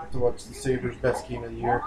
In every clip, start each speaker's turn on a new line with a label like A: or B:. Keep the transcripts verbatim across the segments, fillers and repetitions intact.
A: to watch the Sabres' best game of the year.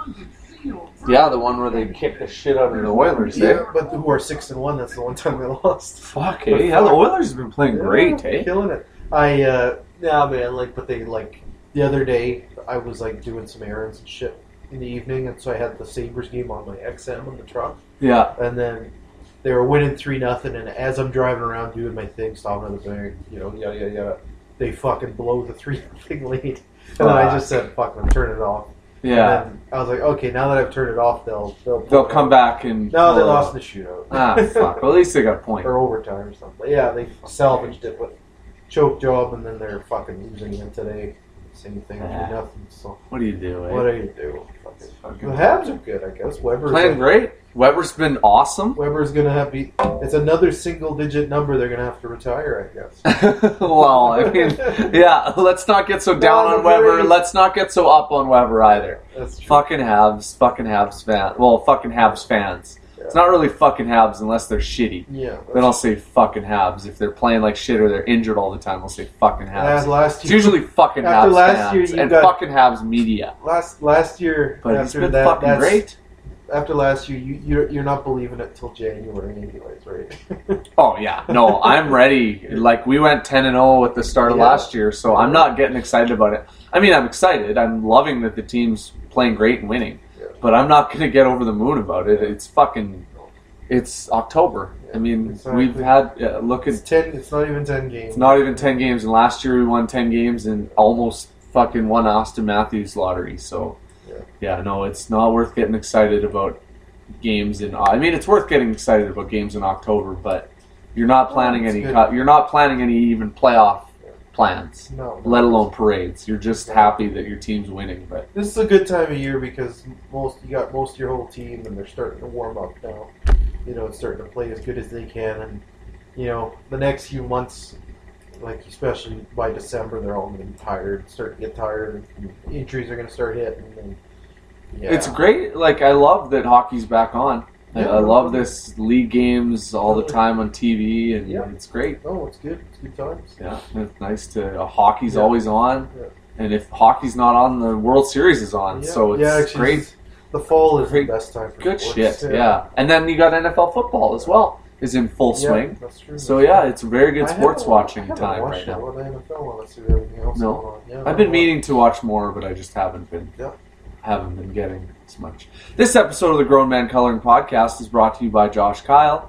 B: Yeah, the one where they kicked the shit out of the Oilers,
A: Yeah,
B: eh?
A: but who are six and one? That's the one time they lost.
B: Fuck, eh? Yeah, the Oilers have been playing
A: Yeah,
B: great, eh?
A: Killing it. I, uh, yeah, man, like, but they, like, the other day, I was, like, doing some errands and shit in the evening, and so I had the Sabres game on my X M in the truck.
B: Yeah.
A: And then they were winning three nothing, and as I'm driving around doing my thing, stopping at the bank, you know, yada, yada, yada, they fucking blow the three nothing lead. And then I just said, fuck them, turn it off.
B: Yeah.
A: And then I was like, okay, now that I've turned it off, they'll... They'll,
B: They'll come back and...
A: No, they lost in the shootout.
B: Ah, fuck. Well, at least they got a point.
A: Or overtime or something. But yeah, they salvaged it, but choke job, and then they're fucking losing again today. Same thing,
B: Yeah.
A: do nothing. So
B: What do you do, eh?
A: what do you do? Fucking,
B: Fucking-
A: the Habs are good, I guess. Weber's
B: Playing great. Weber's been awesome.
A: Weber's gonna have be. It's another single-digit number they're gonna have to retire, I guess.
B: Well, I mean, yeah, let's not get so down
A: No,
B: on Weber.
A: very-
B: Let's not get so up on Weber either.
A: That's true.
B: Fucking Habs. Fucking Habs fans. Well, fucking Habs fans.
A: Yeah.
B: It's not really fucking Habs unless they're shitty.
A: Yeah.
B: Then I'll say fucking Habs. If they're playing like shit or they're injured all the time, I'll say fucking Habs.
A: Uh, last
B: It's
A: year,
B: usually fucking
A: After
B: Habs
A: last
B: fans
A: year, you
B: and
A: got-
B: fucking Habs media.
A: last last year.
B: But
A: after
B: he's been
A: that,
B: fucking
A: that's-
B: great.
A: After last year, you you're, you're not believing it till January, anyways, right?
B: Oh yeah, no, I'm ready. Like we went ten and zero at the start of
A: Yeah.
B: last year, so I'm not getting excited about it. I mean, I'm excited. I'm loving that the team's playing great and winning,
A: Yeah.
B: but I'm not gonna get over the moon about it. It's fucking. It's October. I mean,
A: Exactly.
B: we've had uh, look
A: It's
B: at.
A: ten. It's not even ten games.
B: It's not even ten games, and last year we won ten games and almost fucking won Austin Matthews lottery. So,
A: Yeah.
B: yeah, no, it's not worth getting excited about games in. I mean, it's worth getting excited about games in October, but you're not planning
A: it's
B: any.
A: good.
B: cu- You're not planning any even playoff plans,
A: No.
B: let alone parades. You're just happy that your team's winning. But
A: This is a good time of year because most you got most of your whole team and they're starting to warm up now. You know, starting to play as good as they can, and you know the next few months, like especially by December, they're all going to be tired, start to get tired, and injuries are going to start hitting. And, yeah.
B: it's great. Like I love that hockey's back on. I,
A: Yeah.
B: I love this league games all the time on T V, and
A: Yeah.
B: it's great.
A: Oh, it's good. It's good times.
B: Yeah, it's nice to. Uh, hockey's
A: Yeah.
B: always on,
A: Yeah.
B: and if hockey's not on, the World Series is on.
A: Yeah.
B: So it's
A: yeah, actually,
B: great.
A: The fall is
B: Great.
A: the best time for
B: Good
A: sports.
B: shit. Yeah. and then you got N F L football as well. Is in full
A: Yeah,
B: swing.
A: that's true.
B: So yeah, it's a very good
A: I
B: sports
A: haven't-
B: watching
A: I haven't
B: time
A: watched
B: right now.
A: a lot of N F L honestly, with everything else
B: No.
A: going on. Yeah,
B: I've been
A: no,
B: meaning to watch more, but I just haven't been.
A: Yeah.
B: Haven't been getting as much. This episode of the Grown Man Coloring Podcast is brought to you by Josh Kyle.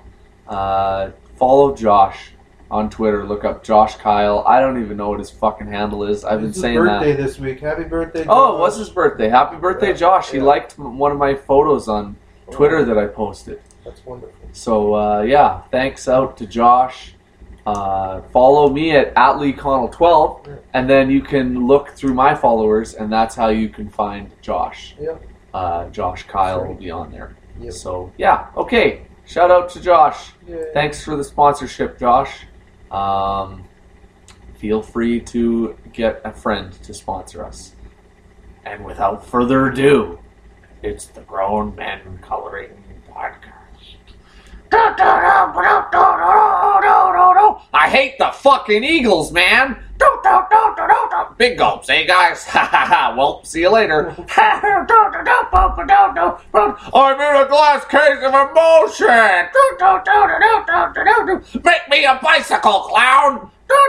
B: Uh, follow Josh on Twitter. Look up Josh Kyle. I don't even know what his fucking handle is. I've been
A: It's his
B: saying
A: birthday
B: that.
A: this week. Happy birthday,
B: Oh, it
A: Josh.
B: was his birthday. Happy birthday,
A: Yeah.
B: Josh. He
A: Yeah.
B: liked m- one of my photos on Twitter that I posted.
A: That's wonderful.
B: So, uh, yeah, thanks out to Josh. Uh, follow me at, at Lee Connell twelve,
A: Yeah.
B: and then you can look through my followers, and that's how you can find Josh.
A: Yeah.
B: Uh, Josh Kyle will be on there.
A: Yep.
B: So, yeah, okay. Shout out to Josh.
A: Yay.
B: Thanks for the sponsorship, Josh. Um, feel free to get a friend to sponsor us. And without further ado, it's the Grown Men Coloring Podcast. I hate the fucking Eagles, man. Big gulps, eh, guys? Well, see you later. I'm in a glass case of emotion. Make me a bicycle, clown.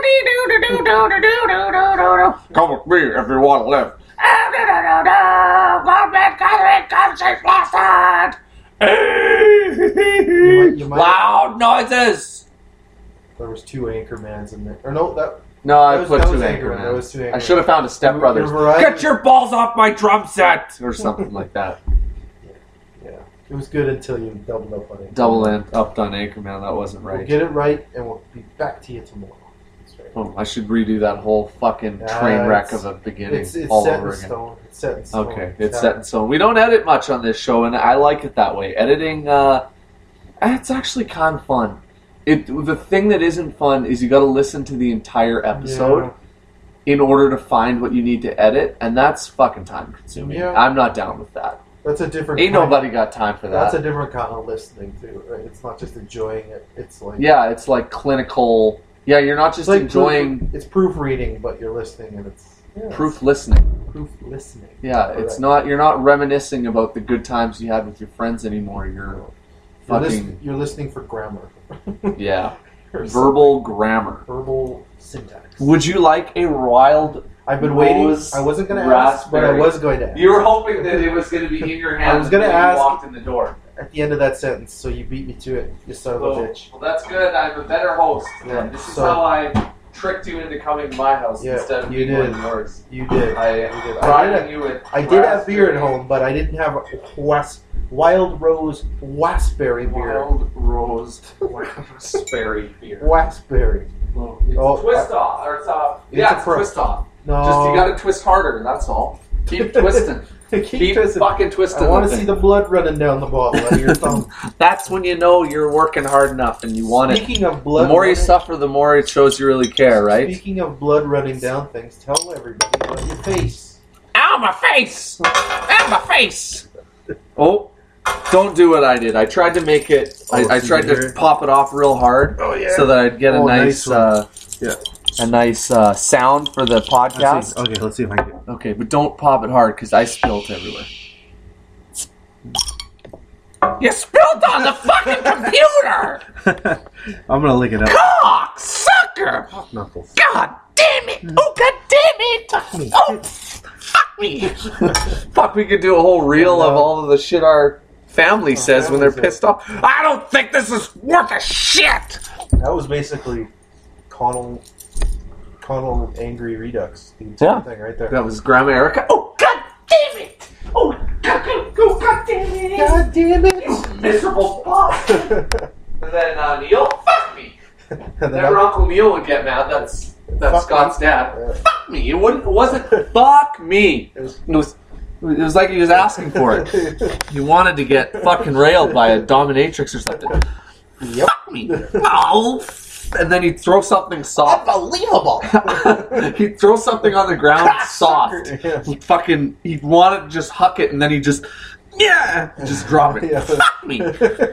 B: Come with me if you want to live.
A: might- you might-
B: Loud noises.
A: There was two Anchormans in there. Or no, that
B: No, I
A: That was-
B: put
A: that
B: two
A: was
B: Anchormans.
A: Anchorman. That was two
B: I
A: Anchorman.
B: should have found a Step
A: Your-
B: Brothers.
A: your variety-
B: Get your balls off my drum set, or something like that.
A: yeah, it was good until you doubled up on it.
B: Double in, up on Anchorman. That wasn't
A: We'll
B: right.
A: get it right, and we'll be back to you tomorrow. That's right.
B: Oh, I should redo that whole fucking
A: Yeah,
B: train wreck
A: it's-
B: of a beginning
A: It's, it's
B: all
A: set
B: over
A: in
B: again.
A: stone. It's set in stone.
B: Okay, it's set in stone. We don't edit much on this show, and I like it that way. Editing, uh, it's actually kind of fun. It the thing that isn't fun is you got to listen to the entire episode in order to find what you need to edit, and that's fucking time consuming.
A: Yeah.
B: I'm not down with that.
A: That's a different.
B: Ain't
A: kind
B: nobody got time for
A: Of,
B: that.
A: that's a different kind of listening too, right? It's not just enjoying it. It's like
B: Yeah, it's like clinical. Yeah, you're not
A: it's
B: just
A: like
B: enjoying.
A: proof, it's proofreading, but you're listening, and it's Yes.
B: Proof listening.
A: Proof listening.
B: Yeah,
A: Correct.
B: it's not. You're not reminiscing about the good times you had with your friends anymore. You're
A: You're,
B: fucking
A: listen, you're listening for grammar.
B: yeah.
A: Or
B: Verbal grammar.
A: Verbal syntax.
B: Would you like a wild?
A: I've been waiting.
B: Rose
A: I wasn't going to ask, but I
B: raspberry.
A: was going to ask.
B: You were hoping that it was going to be in your hand.
A: I was gonna
B: when
A: ask-
B: You walked in the door.
A: At the end of that sentence, so you beat me to it, you son of a
B: Oh,
A: bitch.
B: well, that's good. I'm a better host.
A: Yeah,
B: Then. This is
A: so-
B: how I tricked you into coming to my house
A: Yeah,
B: instead of
A: you
B: being
A: did.
B: in yours.
A: You did.
B: I
A: You did. I
B: bribing
A: did,
B: you with.
A: I did have beer at
B: raspberry-
A: home, but I didn't have was, Wild Rose Wasberry beer.
B: Wild rose raspberry beer.
A: Wasberry.
B: Well, it's
A: Oh,
B: a twist off, or it's a
A: it's
B: yeah,
A: a
B: it's a
A: pro-
B: twist off.
A: No.
B: Just you got to twist harder. That's all. Keep twisting.
A: Keep,
B: Keep
A: twisting.
B: fucking twisting.
A: I want to
B: the
A: see
B: thing.
A: the blood running down the bottle out of your thumb.
B: That's when you know you're working hard enough and you want it.
A: Speaking of blood,
B: The more you
A: running,
B: suffer, the more it shows you really care, right?
A: Speaking of blood running down things, tell everybody about your face.
B: Ow, my face! Ow, my face! Oh, don't do what I did. I tried to make it.
A: Oh,
B: I, I
A: so
B: tried
A: you
B: to
A: hear it?
B: pop it off real hard,
A: Oh yeah.
B: so that I'd get a
A: Oh,
B: nice,
A: nice one.
B: uh,
A: Yeah.
B: a nice uh, sound for the podcast.
A: Okay, let's see if I can.
B: Okay, but don't pop it hard because I spilled everywhere. You spilled on the fucking computer!
A: I'm gonna lick it up.
B: Cock sucker!
A: Knuckles.
B: God damn it! Oh, god damn it! Oh, fuck me! Fuck, we could do a whole reel of all of the shit our family says when they're
A: family says.
B: pissed off. I don't think this is worth a shit!
A: That was basically Connell, Connell Angry Redux. The entire
B: Yeah.
A: thing right there.
B: That was Grandma Erica. Oh, god damn it! Oh, god, god, oh, god damn it!
A: God damn it!
B: You miserable fuck! And then uh, Neil, fuck me!
A: And then
B: Never
A: I-
B: Uncle Neil would get mad. That's that's
A: Fuck
B: Scott's
A: me.
B: dad.
A: Yeah.
B: Fuck me! It wouldn't. It wasn't. Fuck me!
A: It was-
B: It was. It was like he was asking for it. He wanted to get fucking railed by a dominatrix or something.
A: Yep.
B: Fuck me! Oh! And then he'd throw something soft.
A: Unbelievable!
B: He'd throw something on the ground soft.
A: Yeah.
B: He'd fucking. He'd want to just huck it, and then he'd just. Yeah! Just drop it.
A: Yeah.
B: Fuck me!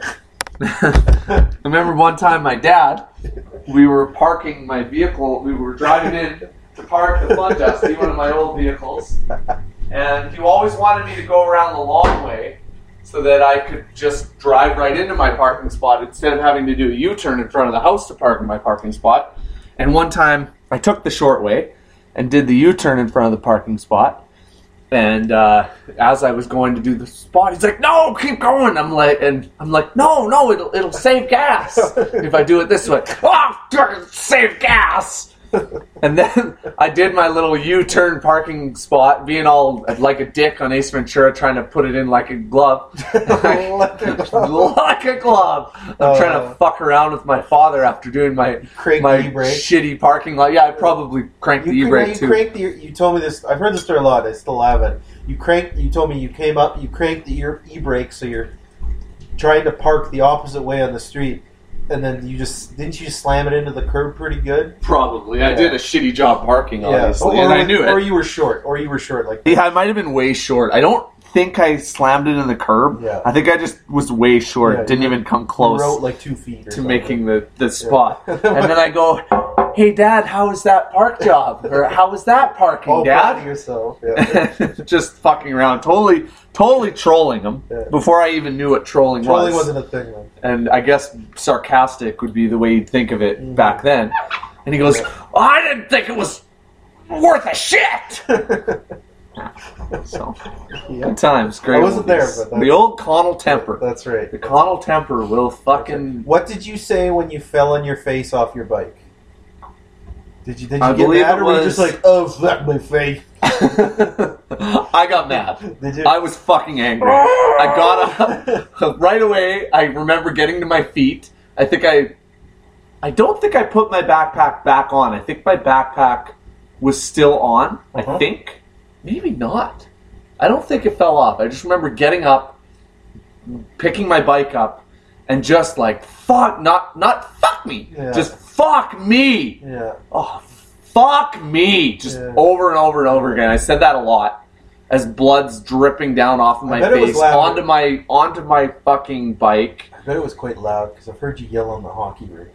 B: I remember one time my dad, we were parking my vehicle, we were driving in to park the Fun Dusty, one of my old vehicles, and he always wanted me to go around the long way so that I could just drive right into my parking spot instead of having to do a U-turn in front of the house to park in my parking spot. And one time I took the short way and did the U-turn in front of the parking spot. And uh, as I was going to do the spot, he's like, "No, keep going." I'm like, and I'm like, "No, no, it'll it'll save gas if I do it this way." Oh, save gas! And then I did my little U-turn parking spot, being all like a dick on Ace Ventura, trying to put it in like a glove,
A: Like a glove.
B: like a glove. I'm
A: Uh,
B: trying to fuck around with my father after doing my
A: Crank
B: my
A: the e-brake.
B: shitty parking lot. Yeah, I probably cranked the
A: You,
B: e-brake
A: you
B: too.
A: cranked the. You told me this. I've heard this story a lot. I still have it. You cranked. You told me you came up. You cranked the ear- e-brake, so you're trying to park the opposite way on the street, and then you just didn't you slam it into the curb pretty good?
B: Probably. I
A: Yeah.
B: did a shitty job parking, obviously,
A: or,
B: and I knew
A: Or
B: it.
A: you were short. Or you were short. Like
B: Yeah, I might have been way short. I don't think I slammed it in the curb.
A: Yeah.
B: I think I just was way short.
A: Yeah,
B: Didn't
A: you-
B: even come
A: you
B: close
A: wrote like two feet or
B: to
A: something.
B: making the, the spot.
A: Yeah.
B: And then I go, "Hey, Dad, how was that park job? Or how was that parking,
A: all proud of
B: Dad?"
A: yourself. Yeah.
B: Just fucking around. Totally, totally trolling him
A: Yeah.
B: before I even knew what trolling,
A: Trolling
B: was.
A: wasn't a thing then.
B: And I guess sarcastic would be the way you'd think of it
A: Mhm.
B: back then. And he goes,
A: Yeah.
B: "Oh, I didn't think it was worth a shit." So,
A: Yeah.
B: good times, great.
A: I wasn't there,
B: movies.
A: but that's-
B: the old Connell temper.
A: That's right.
B: The Connell temper will fucking.
A: What did you say when you fell on your face off your bike? Did you did you
B: I
A: get
B: believe
A: mad
B: it
A: or were you
B: was-
A: just like, oh fuck my face?
B: I got mad.
A: Did you?
B: I was fucking angry. I got up right away. I remember getting to my feet. I think I, I don't think I put my backpack back on. I think my backpack was still on.
A: Uh-huh.
B: I think, maybe not. I don't think it fell off. I just remember getting up, picking my bike up, and just like fuck, not not fuck me,
A: Yeah.
B: just fuck me.
A: Yeah.
B: Oh, fuck me! Just
A: Yeah.
B: over and over and over again. I said that a lot as blood's dripping down off of
A: I
B: my
A: bet it was
B: face
A: loud.
B: onto my onto my fucking bike.
A: I bet it was quite loud because I've heard you yell on the hockey rink.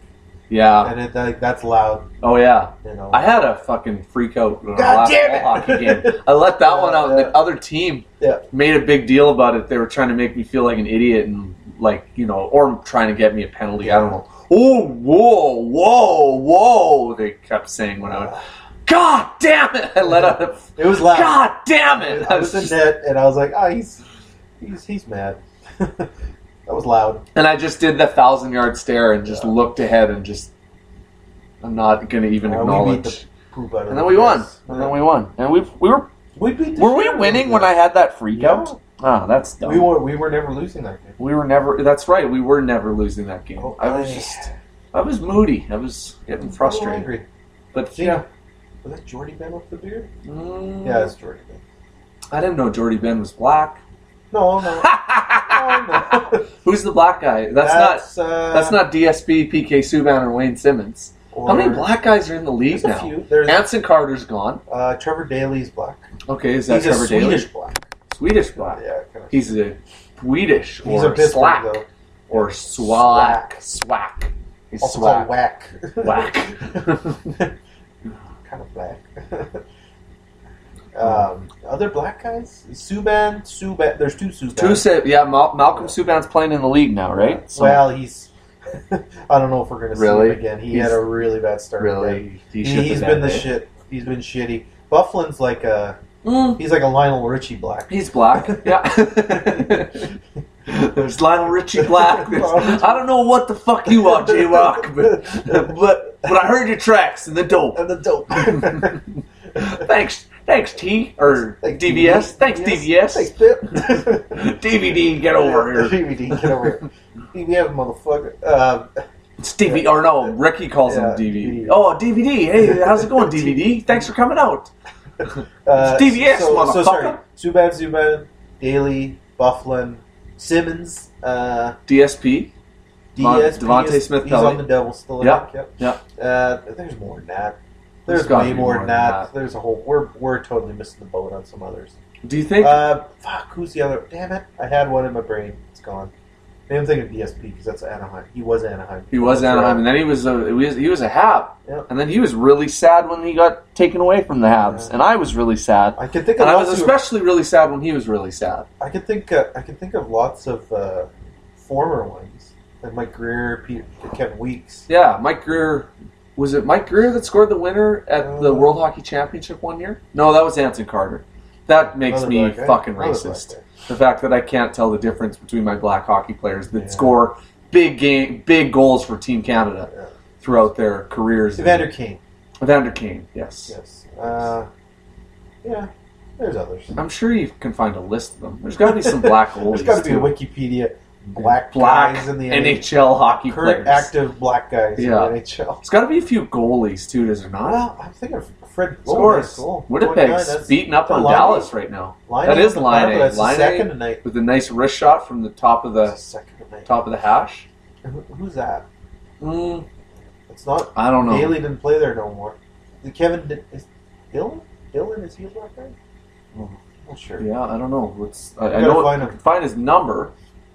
B: Yeah.
A: and it like, that's loud.
B: Oh yeah.
A: You know,
B: I had a fucking freak out in our
A: God
B: last
A: damn
B: ball
A: it!
B: hockey game. I let that
A: Yeah,
B: one out, and
A: yeah.
B: the other team
A: Yeah.
B: made a big deal about it. They were trying to make me feel like an idiot, and like you know, or trying to get me a penalty. I don't know. Oh, whoa, whoa, whoa! They kept saying when I would. God damn it! I let out a.
A: It was loud.
B: God damn it!
A: I was in
B: just-
A: net, and I was like, "Oh, he's he's he's mad." That was loud.
B: And I just did the thousand yard stare and just
A: Yeah.
B: looked ahead and just. I'm not gonna even
A: Uh, we
B: acknowledge.
A: beat the poop out of
B: And then
A: the
B: we won.
A: guys.
B: And then we won. And we we were
A: We beat the
B: were we
A: shit out of
B: winning
A: them.
B: when I had that freak
A: Yeah.
B: out? Ah, that's dumb.
A: We were we were never losing that game.
B: We were never. That's right. We were never losing that game.
A: Oh,
B: I was
A: I-
B: just. I was moody. I was getting
A: I'm a little
B: frustrated.
A: angry.
B: But
A: See,
B: yeah.
A: was that Jordy Ben with the beard?
B: Mm,
A: Yeah, it's Jordy Ben.
B: I didn't know Jordy Ben was black.
A: No, no, no, no.
B: Who's the black guy? That's, not.
A: That's uh,
B: That's not D S B, P K Subban, or Wayne Simmons.
A: or-
B: How many black guys are in the league
A: There's a
B: now?
A: few. There's
B: Anson Carter's gone.
A: uh, Trevor Daly's black.
B: Okay, is that
A: He's
B: Trevor
A: a Swedish
B: Daly?
A: black.
B: Swedish black.
A: Yeah, kind of.
B: He's a Swedish
A: He's
B: or
A: a Pittsburgh
B: slack
A: though.
B: or swack. Swack. He's
A: Also called
B: swack.
A: whack.
B: Whack.
A: Kind of black. um, other black guys? Subban, Subban. There's two Subban.
B: Two said, yeah, Mal- Malcolm Subban's playing in the league now, right? So-
A: Well, he's. I don't know if we're gonna see
B: Really?
A: him again. He
B: He's-
A: had a really bad start. again.
B: really, he
A: He,
B: shit
A: he's
B: the
A: been the
B: bed, eh?
A: shit. He's been shitty. Bufflin's like a.
B: Mm,
A: He's like a Lionel Richie black.
B: he's black. Yeah. There's Lionel Richie Black. There's, I don't know what the fuck you are, J Rock, but, but but I heard your tracks in the dope.
A: And the dope.
B: Thanks, thanks T or
A: Thanks,
B: D V S. Thanks D V S.
A: Thanks, Pip.
B: D V D, get over here.
A: D V D, get over here. D V S, motherfucker. Um,
B: It's D V D, or no, Ricky calls
A: Yeah,
B: him D V D.
A: D V D.
B: Oh, D V D. Hey, how's it going, D V D? Thanks for coming out.
A: uh,
B: D V S,
A: so, so
B: motherfucker.
A: sorry. Subban, Subban, Daly, Bufflin, Simmons, uh,
B: D S P.
A: D S P.
B: Devontae
A: is-
B: Smith
A: He's
B: Pelly.
A: on the Devils still. I
B: Yep.
A: think,
B: Yep.
A: Uh, there's more than that. There's,
B: There's gotta
A: way
B: be
A: more
B: more
A: than
B: than
A: that.
B: that.
A: There's a whole. We're we're totally missing the boat on some others.
B: Do you think?
A: Uh, fuck. Who's the other? Damn it! I had one in my brain. It's gone. Maybe I'm thinking of D S P because that's Anaheim. He was Anaheim.
B: He was
A: That's
B: Anaheim,
A: right.
B: and then he was a he was, he was a Hab,
A: Yep.
B: and then he was really sad when he got taken away from the Habs,
A: Yeah.
B: and I was really sad,
A: I can think of
B: and I was
A: lots of-
B: especially really sad when he was really sad.
A: I can think. Uh, I can think of lots of uh, former ones, like Mike Greer, Pete, Kevin Weeks.
B: Yeah, Mike Greer. Was it Mike Greer that scored the winner at the
A: Uh,
B: World Hockey Championship one year? No, that was Anson Carter. That makes
A: Another
B: me
A: black guy.
B: fucking
A: Another
B: racist.
A: black guy.
B: The fact that I can't tell the difference between my black hockey players that
A: Yeah.
B: score big game, big goals for Team Canada
A: Yeah.
B: throughout their careers.
A: Evander Kane.
B: Evander Kane, yes.
A: Yes. Uh, yeah. There's others.
B: I'm sure you can find a list of them. There's got to be some black goalies.
A: There's got to be a
B: too.
A: Wikipedia black,
B: black
A: guys in the
B: N H L hockey
A: current
B: players.
A: active black guys
B: Yeah.
A: in the N H L.
B: There's got to be a few goalies too, does there not?
A: Well, I'm thinking of Fred
B: Scores.
A: Goal.
B: Winnipeg's beating up on
A: Line
B: Dallas
A: eight.
B: right now.
A: Line
B: That
A: eight
B: is
A: on the
B: line
A: power,
B: eight.
A: That's
B: Line
A: the second
B: eight.
A: tonight.
B: With a nice wrist shot from the top of
A: That's
B: the
A: the second tonight.
B: top of the hash.
A: Who, who's that?
B: Mm,
A: It's not.
B: I don't know.
A: Daly didn't play there no more. The Kevin did, is Dylan? Dylan is he a black guy?
B: Oh.
A: Not sure.
B: Yeah, I don't know. Let's. I, I
A: gotta
B: know.
A: find
B: I
A: him.
B: can find his number.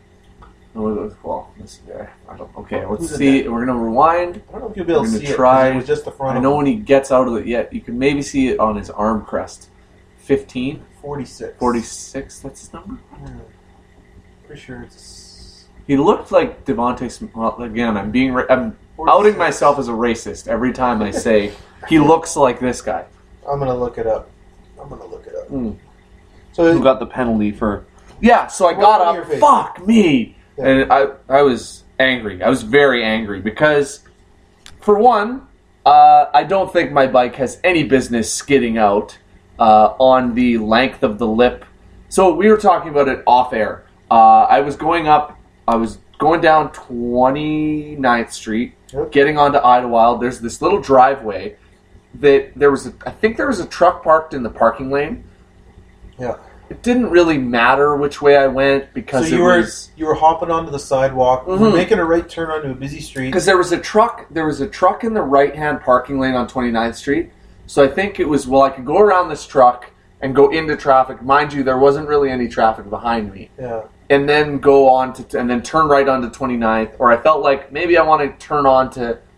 B: Oh, well, this guy. I don't. Okay, let's
A: Who's in
B: see.
A: that?
B: We're gonna rewind.
A: I don't know if you'll be able
B: We're
A: to
B: gonna
A: see
B: try-
A: it. 'Cause it was just the front.
B: I know when he gets out of it. Yeah, you can maybe see it on his arm crest. Fifteen.
A: forty-six.
B: forty-six. That's his number.
A: Yeah. Pretty sure it's.
B: He looked like Devontae Smith. Well, again, I'm being. Ra- I'm
A: forty-six.
B: outing myself as a racist every time I say he looks like this guy.
A: I'm gonna look it up. I'm gonna look it up.
B: Mm.
A: So
B: Who got the penalty for? Yeah, so I
A: What
B: got
A: on your
B: up.
A: face?
B: Fuck me,
A: Yeah.
B: and I I was angry. I was very angry because, for one, uh, I don't think my bike has any business skidding out uh, on the length of the lip. So we were talking about it off air. Uh, I was going up. I was going down twenty-ninth Street,
A: Yep.
B: getting onto Idlewild. There's this little driveway that there was. A, I think there was a truck parked in the parking lane.
A: yeah.
B: It didn't really matter which way I went because
A: So
B: it
A: you were
B: was
A: you were hopping onto the sidewalk, you were
B: Mhm.
A: making a right turn onto a busy street.
B: because there was a truck. There was a truck in the right-hand parking lane on twenty-ninth Street. So I think it was well, I could go around this truck and go into traffic. Mind you, there wasn't really any traffic behind me,
A: Yeah.
B: and then go on to and then turn right onto twenty-ninth. Or I felt like maybe I want to turn on to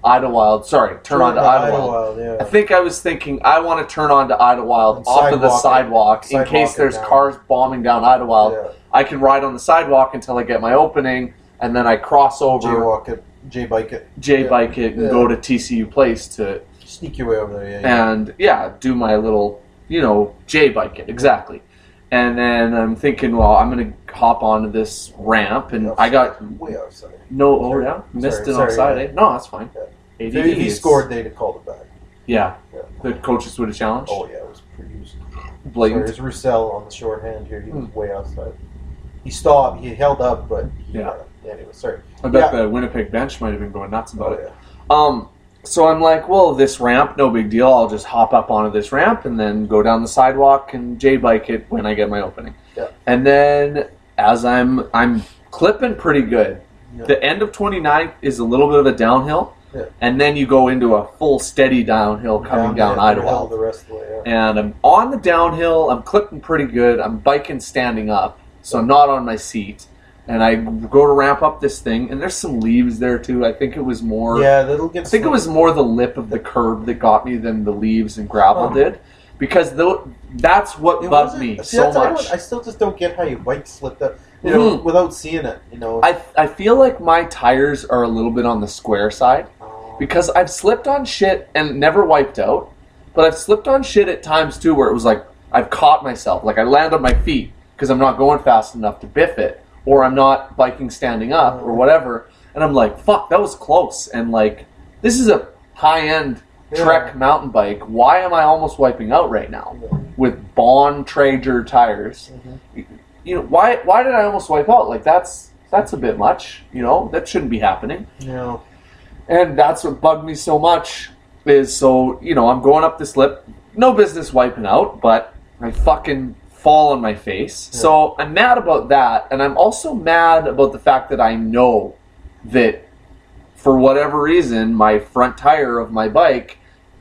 B: Idlewild. Sorry, turn on to Idlewild.
A: Idlewild, yeah.
B: I think I was thinking I want to turn on to Idlewild
A: And
B: off of the sidewalk in
A: sidewalk
B: case there's
A: down.
B: cars bombing down Idlewild.
A: Yeah.
B: I can ride on the sidewalk until I get my opening, and then I cross over,
A: Jaywalk it, J-bike it.
B: J-bike it, and
A: Yeah.
B: go to T C U Place to,
A: Sneak your way over there, yeah. yeah.
B: and yeah, do my little, you know, J-bike it, exactly. And then I'm thinking, well, I'm going to hop onto this ramp, and I got
A: way outside.
B: no, oh yeah, missed
A: Sorry,
B: it
A: sorry,
B: offside,
A: yeah.
B: eh? No, that's fine.
A: Yeah.
B: A
A: If
B: D
A: he,
B: D
A: he
B: is-
A: scored, they'd have called it back.
B: Yeah.
A: Yeah.
B: The coaches would have challenged.
A: Oh yeah, it was pretty it was
B: Blatant.
A: Sorry, there's Roussel on the shorthand here. He was
B: Hmm.
A: way outside. He stopped. He held up, but he,
B: Yeah.
A: uh, anyway, sorry.
B: I bet
A: Yeah.
B: the Winnipeg bench might have been going nuts about
A: Oh,
B: it.
A: yeah.
B: Um, so I'm like, well, this ramp, no big deal. I'll just hop up onto this ramp and then go down the sidewalk and J-bike it when I get my opening.
A: Yeah.
B: And then as I'm I'm clipping pretty good.
A: Yeah.
B: The end of twenty-ninth is a little bit of a downhill,
A: Yeah.
B: and then you go into a full steady downhill coming down,
A: the-
B: Idlewild.
A: The rest of the way. Yeah.
B: And I'm on the downhill. I'm clipping pretty good. I'm biking standing up, so I'm not on my seat. And I go to ramp up this thing, and there's some leaves there too. I think it was more.
A: Yeah, that'll get.
B: I think it was more the lip of the curb that got me than the leaves and gravel
A: Huh.
B: did, because tho- that's what
A: It
B: bugged
A: wasn't-
B: me
A: see,
B: so
A: that's- I
B: much.
A: don't- I still just don't get how your bike slipped up, you know,
B: Mhm.
A: without seeing it. You know.
B: I I feel like my tires are a little bit on the square side.
A: Oh.
B: Because I've slipped on shit and never wiped out, but I've slipped on shit at times too where it was like I've caught myself, like I land on my feet because I'm not going fast enough to biff it, or I'm not biking standing up or whatever, and I'm like, fuck, that was close, and like this is a high-end
A: Yeah.
B: Trek mountain bike. Why am I almost wiping out right now
A: Yeah.
B: with Bond Traeger tires?
A: Mhm.
B: You know, why why did I almost wipe out? Like that's that's a bit much, you know, that shouldn't be happening.
A: Yeah.
B: And that's what bugged me so much is, so, you know, I'm going up this lip, no business wiping out, but I fucking fall on my face.
A: Yeah.
B: So I'm mad about that, and I'm also mad about the fact that I know that for whatever reason, my front tire of my bike,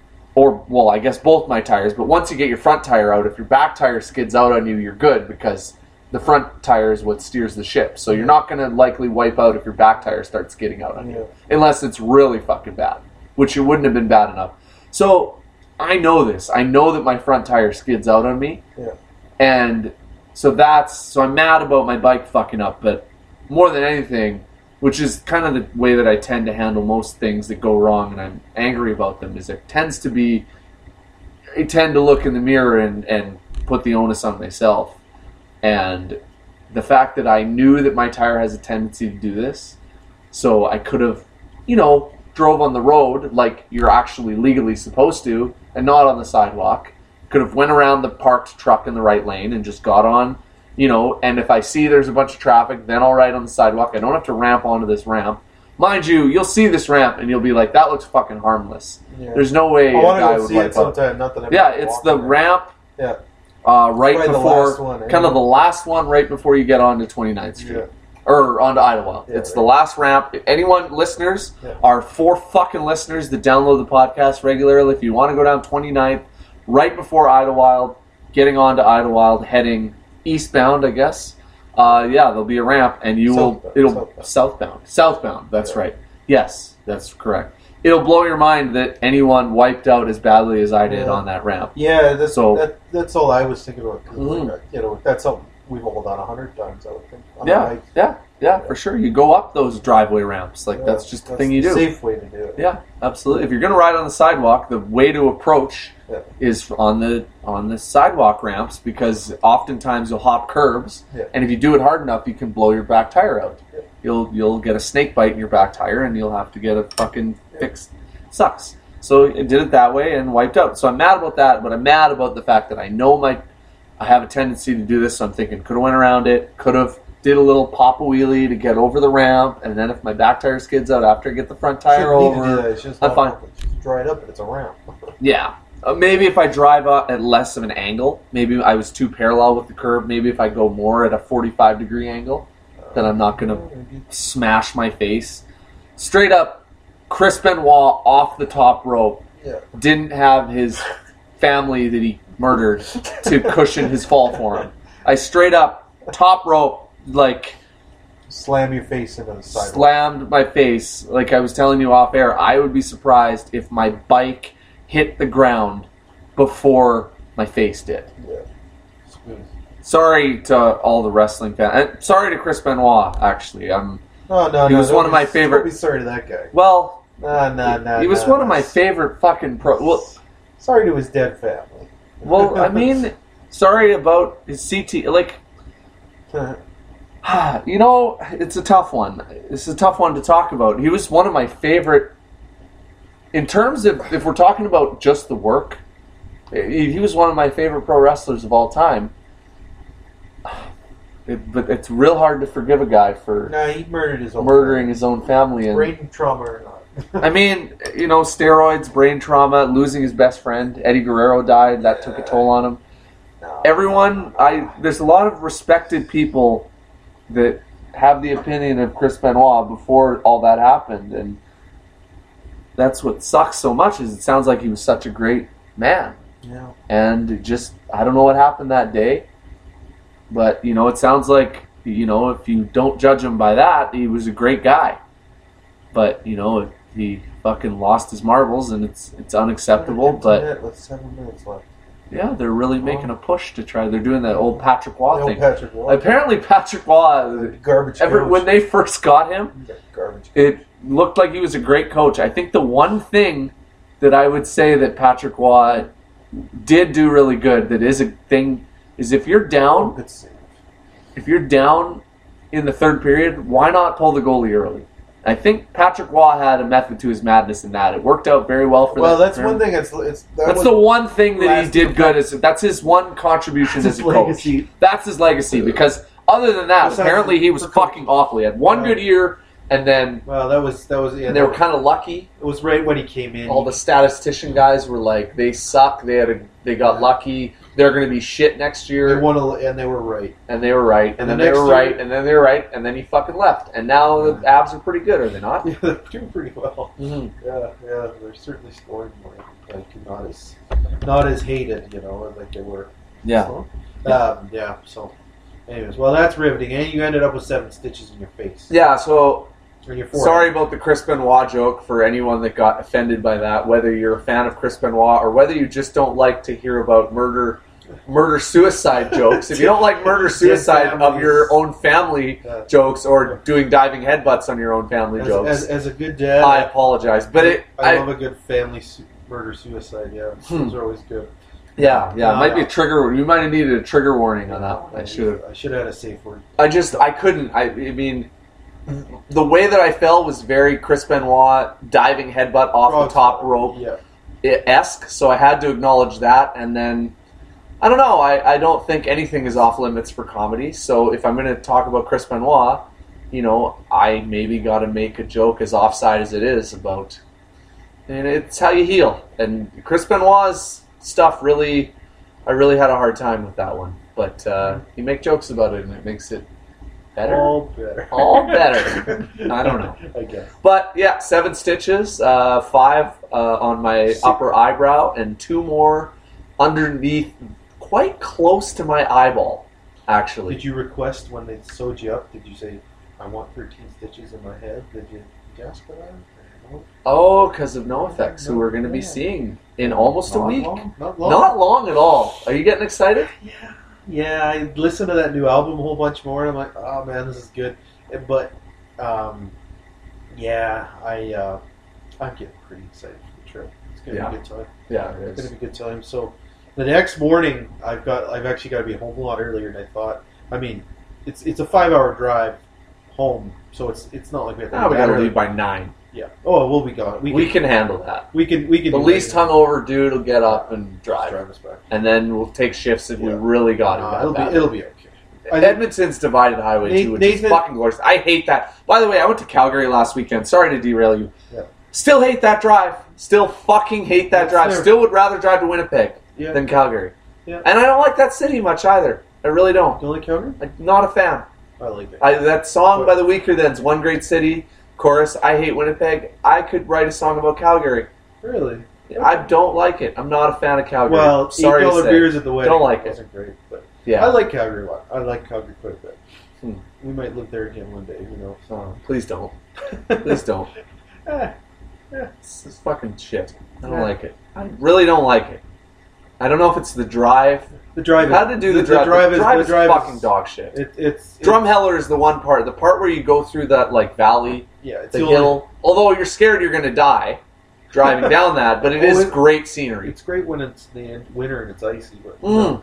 B: or, well, I guess both my tires, but once you get your front tire out, if your back tire skids out on you, you're good, because the front tire is what steers the ship. So you're not going to likely wipe out if your back tire starts skidding out on you.
A: Yeah.
B: Unless it's really fucking bad, which it wouldn't have been bad enough. So I know this. I know that my front tire skids out on me.
A: Yeah.
B: And so that's, so I'm mad about my bike fucking up, but more than anything, which is kind of the way that I tend to handle most things that go wrong and I'm angry about them, is it tends to be, I tend to look in the mirror and, and put the onus on myself. And the fact that I knew that my tire has a tendency to do this, so I could have, you know, drove on the road like you're actually legally supposed to, and not on the sidewalk. Could have went around the parked truck in the right lane and just got on, you know, and if I see there's a bunch of traffic, then I'll ride on the sidewalk. I don't have to ramp onto this ramp. Mind you, you'll see this ramp and you'll be like, that looks fucking harmless.
A: Yeah.
B: There's no way
A: I
B: a
A: want
B: guy
A: to go
B: would
A: see
B: wipe
A: it
B: out.
A: sometime. Not that I'm
B: Yeah, it's the
A: walking it.
B: ramp
A: Yeah.
B: uh, right
A: Probably the
B: before,
A: last one, eh?
B: kind of the last one right before you get onto twenty-ninth Street.
A: Yeah.
B: Or onto Idlewild.
A: Yeah,
B: it's
A: right.
B: the last ramp. If anyone, listeners,
A: Yeah.
B: our four fucking listeners that download the podcast regularly, if you want to go down twenty-ninth, right before Idlewild, getting onto Idlewild, heading eastbound, I guess, uh, yeah, there'll be a ramp, and you will,
A: Southbound,
B: it'll,
A: southbound.
B: southbound. Southbound, that's
A: Yeah.
B: right. Yes, that's correct. It'll blow your mind that anyone wiped out as badly as I did
A: Yeah.
B: on that ramp.
A: Yeah, that's
B: So-
A: that, that's all I was thinking about. 'Cause,
B: Mhm.
A: like, uh, you know, that's something we've all done a hundred times. I would think. On
B: Yeah,
A: the bike.
B: yeah, yeah, for sure. You go up those driveway ramps. Like,
A: Yeah,
B: that's just the
A: that's
B: thing you
A: the
B: do.
A: Safe way to do it.
B: Yeah, absolutely. If you're gonna ride on the sidewalk, the way to approach
A: Yeah.
B: is on the on the sidewalk ramps, because oftentimes you'll hop curbs,
A: Yeah.
B: and if you do it hard enough, you can blow your back tire out.
A: Yeah.
B: You'll you'll get a snake bite in your back tire, and you'll have to get it fucking fixed. Sucks. So I did it that way and wiped out. So I'm mad about that, but I'm mad about the fact that I know my I have a tendency to do this. So I'm thinking, could have went around it, could have did a little pop a wheelie to get over the ramp, and then if my back tire skids out after I get the front tire
A: Shouldn't need to do
B: over,
A: that. It's just
B: I'm
A: not-
B: fine.
A: It's just dried up, and it's a ramp.
B: yeah. Uh, maybe if I drive up at less of an angle, maybe I was too parallel with the curb. Maybe if I go more at a forty-five degree angle, then I'm not gonna smash my face. Straight up, Chris Benoit off the top rope
A: Yeah.
B: didn't have his family that he murdered to cushion his fall for him. I straight up top rope, like
A: Slam your face into the sidewalk.
B: Slammed my face. Like I was telling you off air, I would be surprised if my bike hit the ground before my face did.
A: Yeah. Smooth.
B: Sorry to all the wrestling fans. And sorry to Chris Benoit, actually. I'm.
A: Oh, no,
B: He
A: no,
B: was
A: don't
B: one of
A: be-
B: my favorite-
A: Don't be sorry to that guy.
B: Well,
A: Nah, nah, nah.
B: he was
A: nah,
B: one of
A: nah.
B: my favorite fucking pro. Well,
A: Sorry to his dead family.
B: well, I mean, sorry about his C T. Like, you know, it's a tough one. It's a tough one to talk about. He was one of my favorite. In terms of, if we're talking about just the work, he he was one of my favorite pro wrestlers of all time. It, but it's real hard to forgive a guy for
A: nah, he murdered his own
B: murdering his own family. And
A: brain trauma or not.
B: I mean, you know, steroids, brain trauma, losing his best friend. Eddie Guerrero died. That took a toll on him.
A: No.
B: Everyone, I there's a lot of respected people that have the opinion of Chris Benoit before all that happened, and that's what sucks so much. Is it sounds like he was such a great man,
A: Yeah.
B: and it just I don't know what happened that day, but you know, it sounds like you know if you don't judge him by that, he was a great guy, but you know he fucking lost his marbles, and it's it's unacceptable. But
A: With seven minutes left.
B: yeah, they're really making a push to try. They're doing that old Patrick Waugh
A: The old
B: thing.
A: Patrick Waugh.
B: Apparently, Patrick Waugh,
A: Garbage
B: ever,
A: coach.
B: when they first got him,
A: Garbage.
B: it looked like he was a great coach. I think the one thing that I would say that Patrick Waugh did do really good, that is a thing, is if you're
A: Oh,
B: down,
A: good save.
B: if you're down in the third period, why not pull the goalie early? I think Patrick Waugh had a method to his madness in that. It worked out very well for
A: Well,
B: that
A: that's
B: term.
A: one thing. It's, it's that
B: That's
A: was
B: the one thing that he
A: last
B: did
A: year.
B: good. Is that's his one contribution
A: That's
B: as a
A: his
B: coach.
A: legacy.
B: That's his legacy. Because other than that,
A: Besides
B: apparently he was
A: for coach.
B: fucking awful. He had one
A: Yeah.
B: good year, and then
A: Well, that was that was. Yeah,
B: and they were kind of lucky.
A: It was right when he came in.
B: All the statistician guys were like, they suck. They had a, they got lucky. They're going to be shit next
A: they
B: year,
A: won, a, and they were right.
B: and they were right. And,
A: And
B: then
A: the
B: they were
A: next
B: right,
A: year-
B: and then they were right, and then he fucking left. And now the Avs are pretty good, are they not?
A: Yeah, they're doing pretty well.
B: Mm-hmm.
A: Yeah, yeah, they're certainly scoring more. Like not as not as hated, you know, like they were.
B: Yeah.
A: So, um, yeah. So, anyways, well, that's riveting. And you ended up with seven stitches in your face.
B: Yeah. So.
A: Or your forehead.
B: Sorry about the Chris Benoit joke for anyone that got offended by that, whether you're a fan of Chris Benoit or whether you just don't like to hear about murder murder suicide jokes. If you don't like murder suicide of your own family
A: Yeah.
B: jokes or doing diving headbutts on your own family
A: As,
B: jokes,
A: as, as a good dad,
B: I apologize. But it,
A: I,
B: I,
A: love a good family su- murder suicide. Yeah,
B: Hmm.
A: those are always good.
B: yeah, yeah, it
A: No,
B: might be
A: no.
B: a trigger. You might have needed a trigger warning on that one. I should have.
A: I should have had a safe word.
B: I just, I couldn't. I, I mean, the way that I fell was very Chris Benoit diving headbutt off
A: Oh,
B: the top rope
A: Yeah.
B: esque, so I had to acknowledge that. And then, I don't know, I, I don't think anything is off limits for comedy. So if I'm going to talk about Chris Benoit, you know, I maybe got to make a joke as offside as it is about, and it's how you heal. And Chris Benoit's stuff really, I really had a hard time with that one. But uh, you make jokes about it, and it makes it better.
A: All better.
B: All better. I don't know.
A: I guess.
B: But yeah, seven stitches, uh, five uh, on my
A: Six.
B: upper eyebrow, and two more underneath, quite close to my eyeball, actually.
A: Did you request when they sewed you up? Did you say, "I want thirteen stitches in my head"? Did you, did you ask for that? No?
B: Oh, because of NoFX, who
A: No,
B: we're going to be
A: yeah.
B: seeing in almost a
A: Not
B: week.
A: long, not long.
B: Not long at all. Are you getting excited?
A: Yeah. Yeah, I listened to that new album a whole bunch more, and I'm like, oh man, this is good. But, um, yeah, I, uh, I'm getting pretty excited for the trip. It's gonna
B: Yeah.
A: be a good time.
B: Yeah, it
A: It's
B: is.
A: gonna be a good time. So, the next morning, I've got, I've actually got to be home a lot earlier than I thought. I mean, it's it's a five hour drive home, so it's it's not like we have to.
B: Now we
A: that
B: got to
A: early.
B: leave by nine.
A: Yeah. Oh, we'll be gone.
B: We,
A: We, can,
B: can handle that.
A: we can we can
B: The
A: do
B: least
A: that.
B: hungover dude will get up and drive.
A: drive us back.
B: And then we'll take shifts if we
A: Yeah.
B: really got
A: Uh,
B: it.
A: it'll
B: bad.
A: be it'll be okay. I think-
B: Edmonton's divided highway
A: Nathan-
B: too, which is
A: Nathan-
B: fucking glorious. I hate that. By the way, I went to Calgary last weekend. Sorry to derail you.
A: Yeah.
B: Still hate that drive. Still fucking hate that
A: That's
B: drive.
A: fair.
B: Still would rather drive to Winnipeg
A: Yeah.
B: than Calgary.
A: Yeah.
B: And I don't like that city much either. I really don't.
A: Don't like Calgary?
B: I'm not a fan.
A: I like it.
B: I, that song
A: What?
B: by the Weaker Thans, One Great City, chorus, I hate Winnipeg. I could write a song about Calgary.
A: Really?
B: I don't like it. I'm not a fan of Calgary.
A: Well,
B: Sorry
A: eight
B: to
A: dollar
B: say.
A: beers at the wedding.
B: Don't like it.
A: Wasn't great, but
B: Yeah.
A: I like Calgary a lot. I like Calgary quite a bit.
B: Hmm.
A: We might live there again one day, you know.
B: Oh, please don't. Please don't.
A: Eh,
B: It's, it's fucking shit. I don't
A: Yeah.
B: like it. I really don't like it. I don't know if it's the drive.
A: the drive.
B: How to do the,
A: the,
B: drive?
A: The drive
B: the
A: is,
B: drive
A: the
B: is
A: drive
B: fucking
A: is,
B: dog shit.
A: It, it's it-
B: Drumheller is the one part. The part where you go through that like valley,
A: yeah, it's
B: the
A: the only-
B: hill. Although you're scared you're going to die driving down that, but it
A: Oh,
B: is
A: it-
B: great scenery.
A: It's great when it's the end- winter and it's icy, but
B: Mm.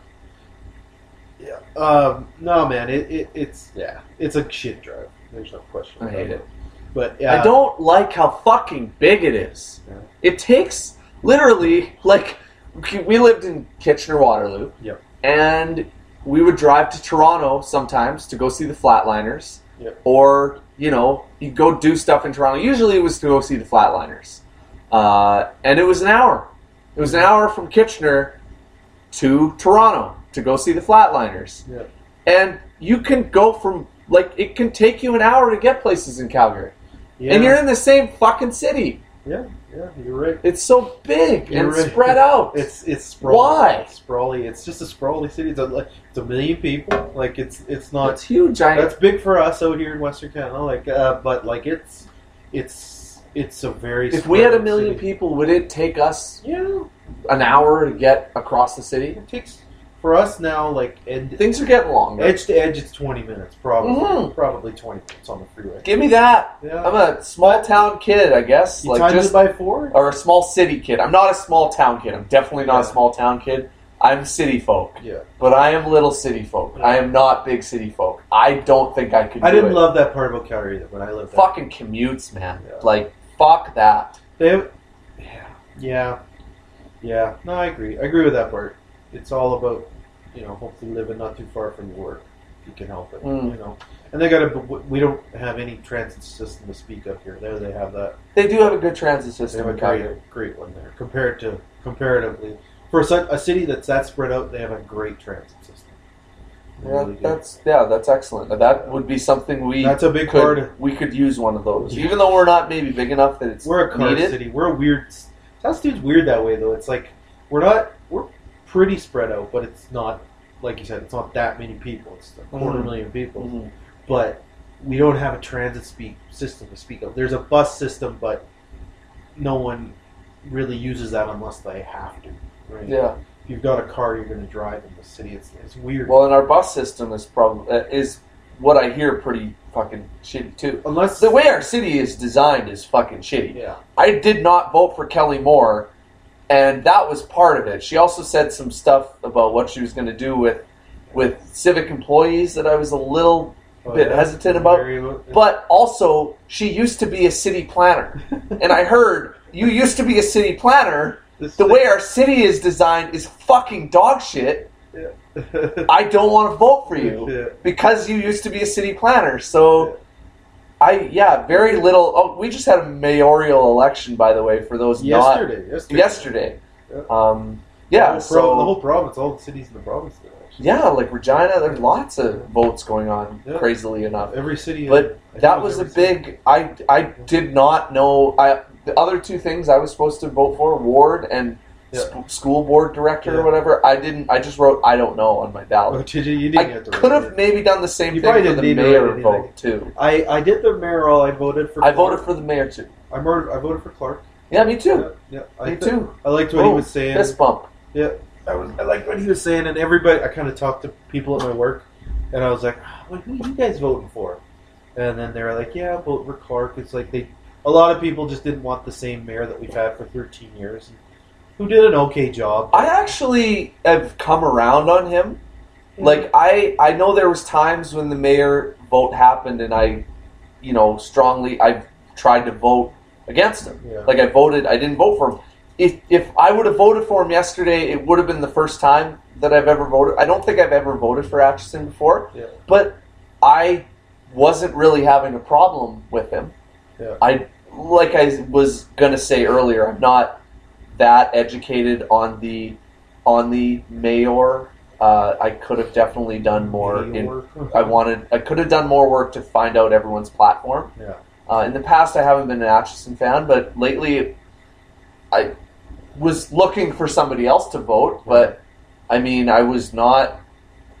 A: yeah. Um, no, man, it, it it's yeah, it's a shit drive. There's no question.
B: I
A: about
B: hate it.
A: But yeah,
B: I don't like how fucking big it is.
A: Yeah.
B: It takes literally like we lived in Kitchener-Waterloo.
A: Yep.
B: And we would drive to Toronto sometimes to go see the Flatliners.
A: Yep.
B: Or, you know, you go do stuff in Toronto. Usually it was to go see the Flatliners. Uh, and it was an hour. It was an hour from Kitchener to Toronto to go see the Flatliners.
A: Yep.
B: And you can go from, like, it can take you an hour to get places in Calgary.
A: Yeah.
B: And you're in the same fucking city.
A: Yeah, yeah, you're right.
B: It's so big
A: You're
B: and
A: right.
B: spread out.
A: It's it's sprawly.
B: Why?
A: It's sprawly. It's just a sprawly city. It's a, like, it's a million people. Like it's it's not.
B: It's huge. I,
A: That's big for us out here in Western Canada. Like, uh, but like it's it's it's a very.
B: if we had a
A: spread
B: million
A: city.
B: people, would it take us
A: yeah,
B: an hour to get across the city?
A: it takes for us now. Like ed,
B: Things are getting longer.
A: edge to edge, it's twenty minutes, probably
B: Mhm.
A: probably twenty minutes on the freeway.
B: Give me that.
A: Yeah,
B: I'm a small town kid, I guess.
A: you
B: like
A: times
B: just
A: it by four.
B: or a small city kid. I'm not a small town kid. I'm definitely not
A: Yeah.
B: a small town kid. I'm city folk.
A: Yeah,
B: But I am little city folk. I am not big city folk. I don't think I could
A: I
B: do
A: didn't
B: it.
A: love that part about Calgary when I lived there.
B: Fucking commutes, man.
A: Yeah.
B: Like, fuck that.
A: They have, yeah, yeah, yeah. No, I agree. I agree with that part. It's all about, you know, hopefully living not too far from your work, if you can help it.
B: Mm.
A: You know, and they got to. We don't have any transit system to speak of here. There, they have that.
B: They do have a good transit
A: They
B: system
A: have a
B: in Calgary.
A: great, great one there compared to comparatively for a, ci- a city that's that spread out. They have a great transit system.
B: Yeah,
A: Really good.
B: that's yeah, that's excellent. That would be something we
A: That's a big
B: could
A: part of-
B: we could use one of those,
A: Yeah.
B: even though we're not maybe big enough that it's
A: We're a car
B: needed.
A: city. We're a weird. Saskatoon's weird that way though. It's like we're not. We're pretty spread out, but it's not like you said. It's not that many people. It's a quarter
B: Mhm.
A: million people,
B: Mhm.
A: but we don't have a transit speak system to speak of. There's a bus system, but no one really uses that unless they have to. Right?
B: Yeah.
A: If you've got a car, you're going to drive in the city. It's it's weird.
B: Well, and our bus system is probably uh, is what I hear pretty fucking shitty too.
A: unless
B: The way our city is designed is fucking shitty.
A: yeah,
B: I did not vote for Kelly Moore, and that was part of it. She also said some stuff about what she was going to do with with civic employees that I was a little
A: Oh,
B: bit
A: yeah.
B: hesitant about.
A: Very-
B: But also, she used to be a city planner, and I heard you used to be a city planner.
A: This-
B: The way our city is designed is fucking dog shit. I don't want to vote for you
A: Yeah.
B: because you used to be a city planner. So, I yeah, very little. Oh, we just had a mayoral election, by the way, for those not
A: yesterday, yesterday,
B: yesterday.
A: Yeah.
B: Um,
A: The
B: yeah,
A: whole
B: so
A: pro- the whole province, all the cities in the province. Did, actually.
B: yeah, like Regina, there's lots of votes going on.
A: Yeah.
B: Crazily enough,
A: Every city,
B: but
A: I think
B: that
A: it
B: was a
A: every city.
B: big. I I did not know. I the other two things I was supposed to vote for, ward and
A: Yeah.
B: sp- school board director
A: Yeah.
B: or whatever. I didn't. I just wrote I don't know on my
A: Oh,
B: ballot.
A: did you? You
B: I
A: didn't get to
B: could
A: write
B: have
A: it.
B: maybe done the same
A: You
B: thing
A: probably
B: for the
A: didn't need to
B: mayor
A: write anything.
B: vote too.
A: I, I did the mayoral. I voted for.
B: I
A: Clark.
B: voted for the mayor too.
A: I voted. I voted for Clark.
B: Yeah, me too.
A: Yeah, yeah. I
B: Me
A: th-
B: too.
A: I liked what he
B: Oh,
A: was saying.
B: Fist bump.
A: Yeah, I was. I liked what he was saying, and everybody. I kind of talked to people at my work, and I was like, oh, "Who are you guys voting for?" And then they were like, "Yeah, vote for Clark." It's like they. A lot of people just didn't want the same mayor that we've had for thirteen years, who did an okay job.
B: I actually have come around on him. Like I, I know there was times when the mayor vote happened, and I, you know, strongly I tried to vote against him.
A: Yeah.
B: Like I voted, I didn't vote for him. If if I would have voted for him yesterday, it would have been the first time that I've ever voted. I don't think I've ever voted for Atchison before,
A: Yeah.
B: but I wasn't really having a problem with him.
A: Yeah.
B: I like I was gonna say earlier, I'm not that educated on the on the mayor. Uh, I could have definitely done more. In,
A: Mayor.
B: I wanted. I could have done more work to find out everyone's platform.
A: Yeah.
B: Uh, in the past, I haven't been an Atchison fan, but lately, I was looking for somebody else to vote. But I mean, I was not.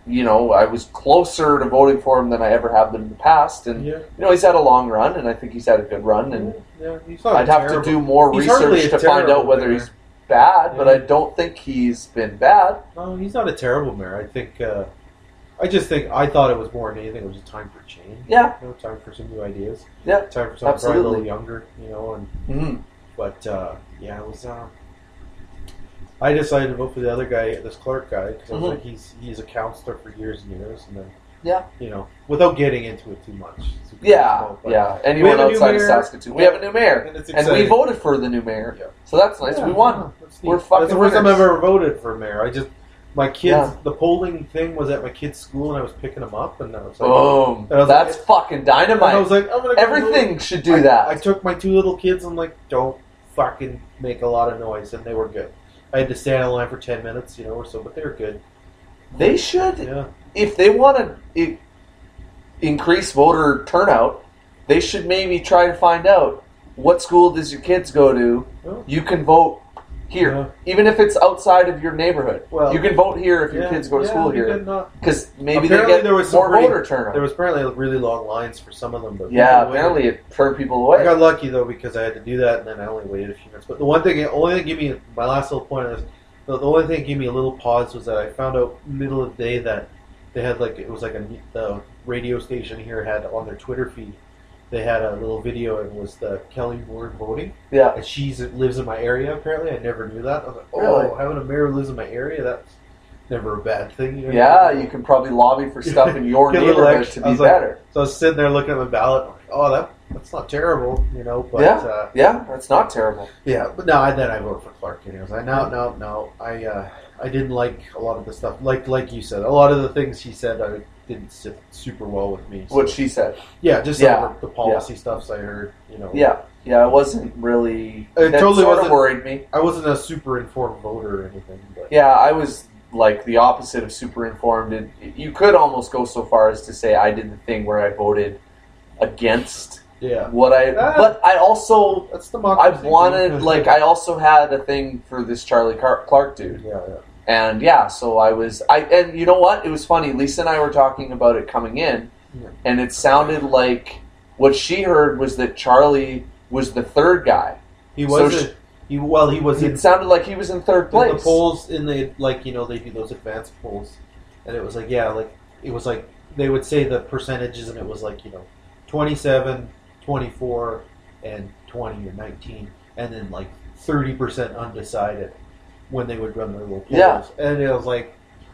B: you know, I was closer to voting for him than I ever have been in the past. And,
A: Yeah.
B: you know, he's had a long run, and I think he's had a good run. And
A: Yeah, he's not
B: I'd have
A: terrible.
B: to do more
A: He's hardly
B: research
A: a
B: to find out
A: terrible
B: whether
A: mayor.
B: he's bad, but
A: Yeah.
B: I don't think he's been bad.
A: No, he's not a terrible mayor. I think. Uh, I just think I thought it was more than anything. It was a time for change.
B: Yeah.
A: You know, time for some new ideas.
B: Yeah,
A: Time for something probably a
B: absolutely.
A: little younger. You know, and
B: Mm-hmm.
A: but uh, yeah, it was. Uh, I decided to vote for the other guy, this Clark guy, because I was
B: Mhm.
A: like, he's he's a counselor for years and years, and then
B: Yeah.
A: you know, without getting into it too much. Super
B: Yeah,
A: difficult, but-
B: yeah.
A: We
B: Anyone
A: have a new
B: outside of
A: mayor.
B: Saskatoon. We have a new mayor.
A: And it's
B: And we
A: exciting.
B: voted for the new mayor.
A: Yeah.
B: So that's nice.
A: Yeah,
B: we won.
A: yeah, that's neat.
B: We're fucking
A: That's the first time I've
B: winners.
A: ever voted for mayor. I just my kids.
B: Yeah.
A: The polling thing was at my kid's school, and I was picking them up, and I was like,
B: Boom.
A: And I was
B: That's
A: like-
B: fucking
A: and I
B: dynamite.
A: was like, I'm gonna go
B: Everything
A: vote.
B: should do
A: I,
B: that.
A: I took my two little kids. I'm like, don't fucking make a lot of noise, and they were good. I had to stand in line for ten minutes, you know, or so, but they were good.
B: they should,
A: Yeah,
B: if they want to I- increase voter turnout, they should maybe try to find out what school does your kids go to.
A: Well,
B: You can vote here,
A: Yeah.
B: even if it's outside of your neighborhood.
A: Well,
B: you can vote here if your
A: yeah,
B: kids go to
A: yeah,
B: school
A: you
B: here,
A: can, uh,
B: because maybe
A: Apparently
B: they get
A: there was some
B: more
A: pretty-
B: voter turnout.
A: there was apparently really long lines for some of them. But
B: yeah,
A: people waited.
B: apparently it turned people
A: I
B: away.
A: got lucky though because I had to do that, and then I only waited a few minutes. But the one thing, the only thing that gave me my last little point on this, the, the only thing that gave me a little pause was that I found out middle of the day that they had like it was like a the radio station here had on their Twitter feed. They had a little video and it was the Kelly Ward voting,
B: Yeah,
A: and she lives in my area. Apparently, I never knew that. I was like, oh,
B: Really?
A: having a mayor who lives in my area, that's never a bad thing. You know?
B: yeah, you can probably lobby for stuff in your
A: Get a little
B: neighborhood
A: extra-
B: to
A: I
B: be
A: was like-
B: better.
A: So I was sitting there looking at my ballot. I'm like, oh, that that's not terrible, you know. But
B: Yeah.
A: uh,
B: Yeah, that's not terrible.
A: yeah, but no, I, then I voted for Clark. Anyways, I no, no, no. I uh, I didn't like a lot of the stuff. Like like you said, a lot of the things he said I didn't sit super well with me. So,
B: What she said.
A: yeah, just
B: Yeah.
A: some of the, the policy stuffs I heard. You know.
B: Yeah, yeah, it wasn't really.
A: It
B: that
A: totally
B: sort of
A: wasn't-
B: worried me.
A: I wasn't a super informed voter or anything, but
B: Yeah, I was like the opposite of super informed. And you could almost go so far as to say I did the thing where I voted against
A: yeah,
B: what I.
A: Ah.
B: But I also,
A: that's
B: I
A: democracy.
B: wanted, like, I also had a thing for this Charlie Car- Clark dude.
A: yeah, yeah.
B: And yeah, so I was, I and you know what? It was funny. Lisa and I were talking about it coming in,
A: Yeah.
B: and it sounded like what she heard was that Charlie was the third guy.
A: He
B: So
A: was.
B: sh-
A: a, he well, he was in
B: It sounded like he was in third
A: the,
B: place.
A: the polls in the like you know they do those advanced polls, and it was like yeah, like it was like they would say the percentages, and it was like you know, twenty-seven, twenty-four, and twenty or nineteen, and then like thirty percent undecided when they would run their little polls.
B: Yeah.
A: And it was like,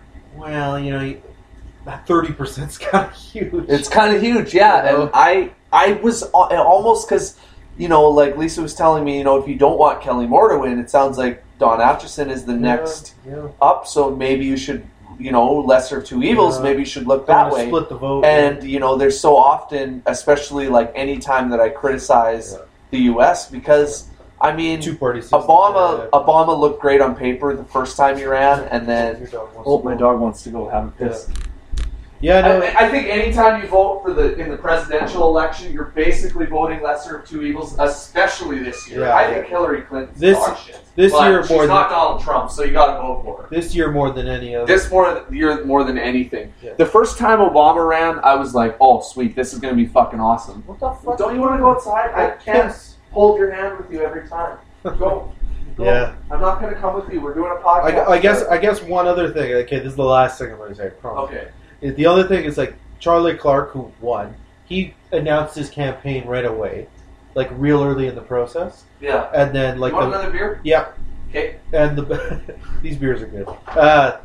A: well, you know, that thirty percent's kind of huge.
B: It's kind of huge, yeah.
A: You know?
B: And I, I was al- almost because, you know, like Lisa was telling me, you know, if you don't want Kelly Moore to win, it sounds like Don Atchison is the next
A: yeah,
B: up. So maybe you should, you know, lesser of two evils.
A: Yeah.
B: Maybe you should look
A: yeah.
B: that way.
A: Split the vote.
B: And you know, there's so often, especially like any time that I criticize
A: Yeah.
B: the U S because I mean,
A: two party system.
B: Obama,
A: Yeah.
B: Obama looked great on paper the first time he ran, and then
A: Your dog wants
B: oh,
A: to
B: my
A: go.
B: dog wants to go have a piss.
A: Yeah, no,
B: I, I think anytime you vote for the in the presidential election, you're basically voting lesser of two evils, especially this year.
A: Yeah.
B: I think Hillary Clinton's
A: This-
B: dog shit.
A: this
B: But
A: year
B: she's
A: more
B: not
A: than
B: Donald Trump, so you got to vote for her.
A: this year more than any other.
B: This more year more than anything.
A: Yeah.
B: The first time Obama ran, I was like, "Oh, sweet, this is going to be fucking awesome."
A: What the fuck?
B: Don't you want to go outside? I can't
A: Yes.
B: hold your hand with you every time. Go. Go.
A: Yeah.
B: I'm not going to come with you. We're doing a podcast.
A: I, I guess I guess one other thing. Okay, this is the last thing I'm going to say. I promise.
B: Okay.
A: Is The other thing is like Charlie Clark, who won. He announced his campaign right away, like real early in the process,
B: Yeah.
A: and then like
B: you want
A: the,
B: another beer?
A: yeah,
B: Okay.
A: and the these beers are good. Uh,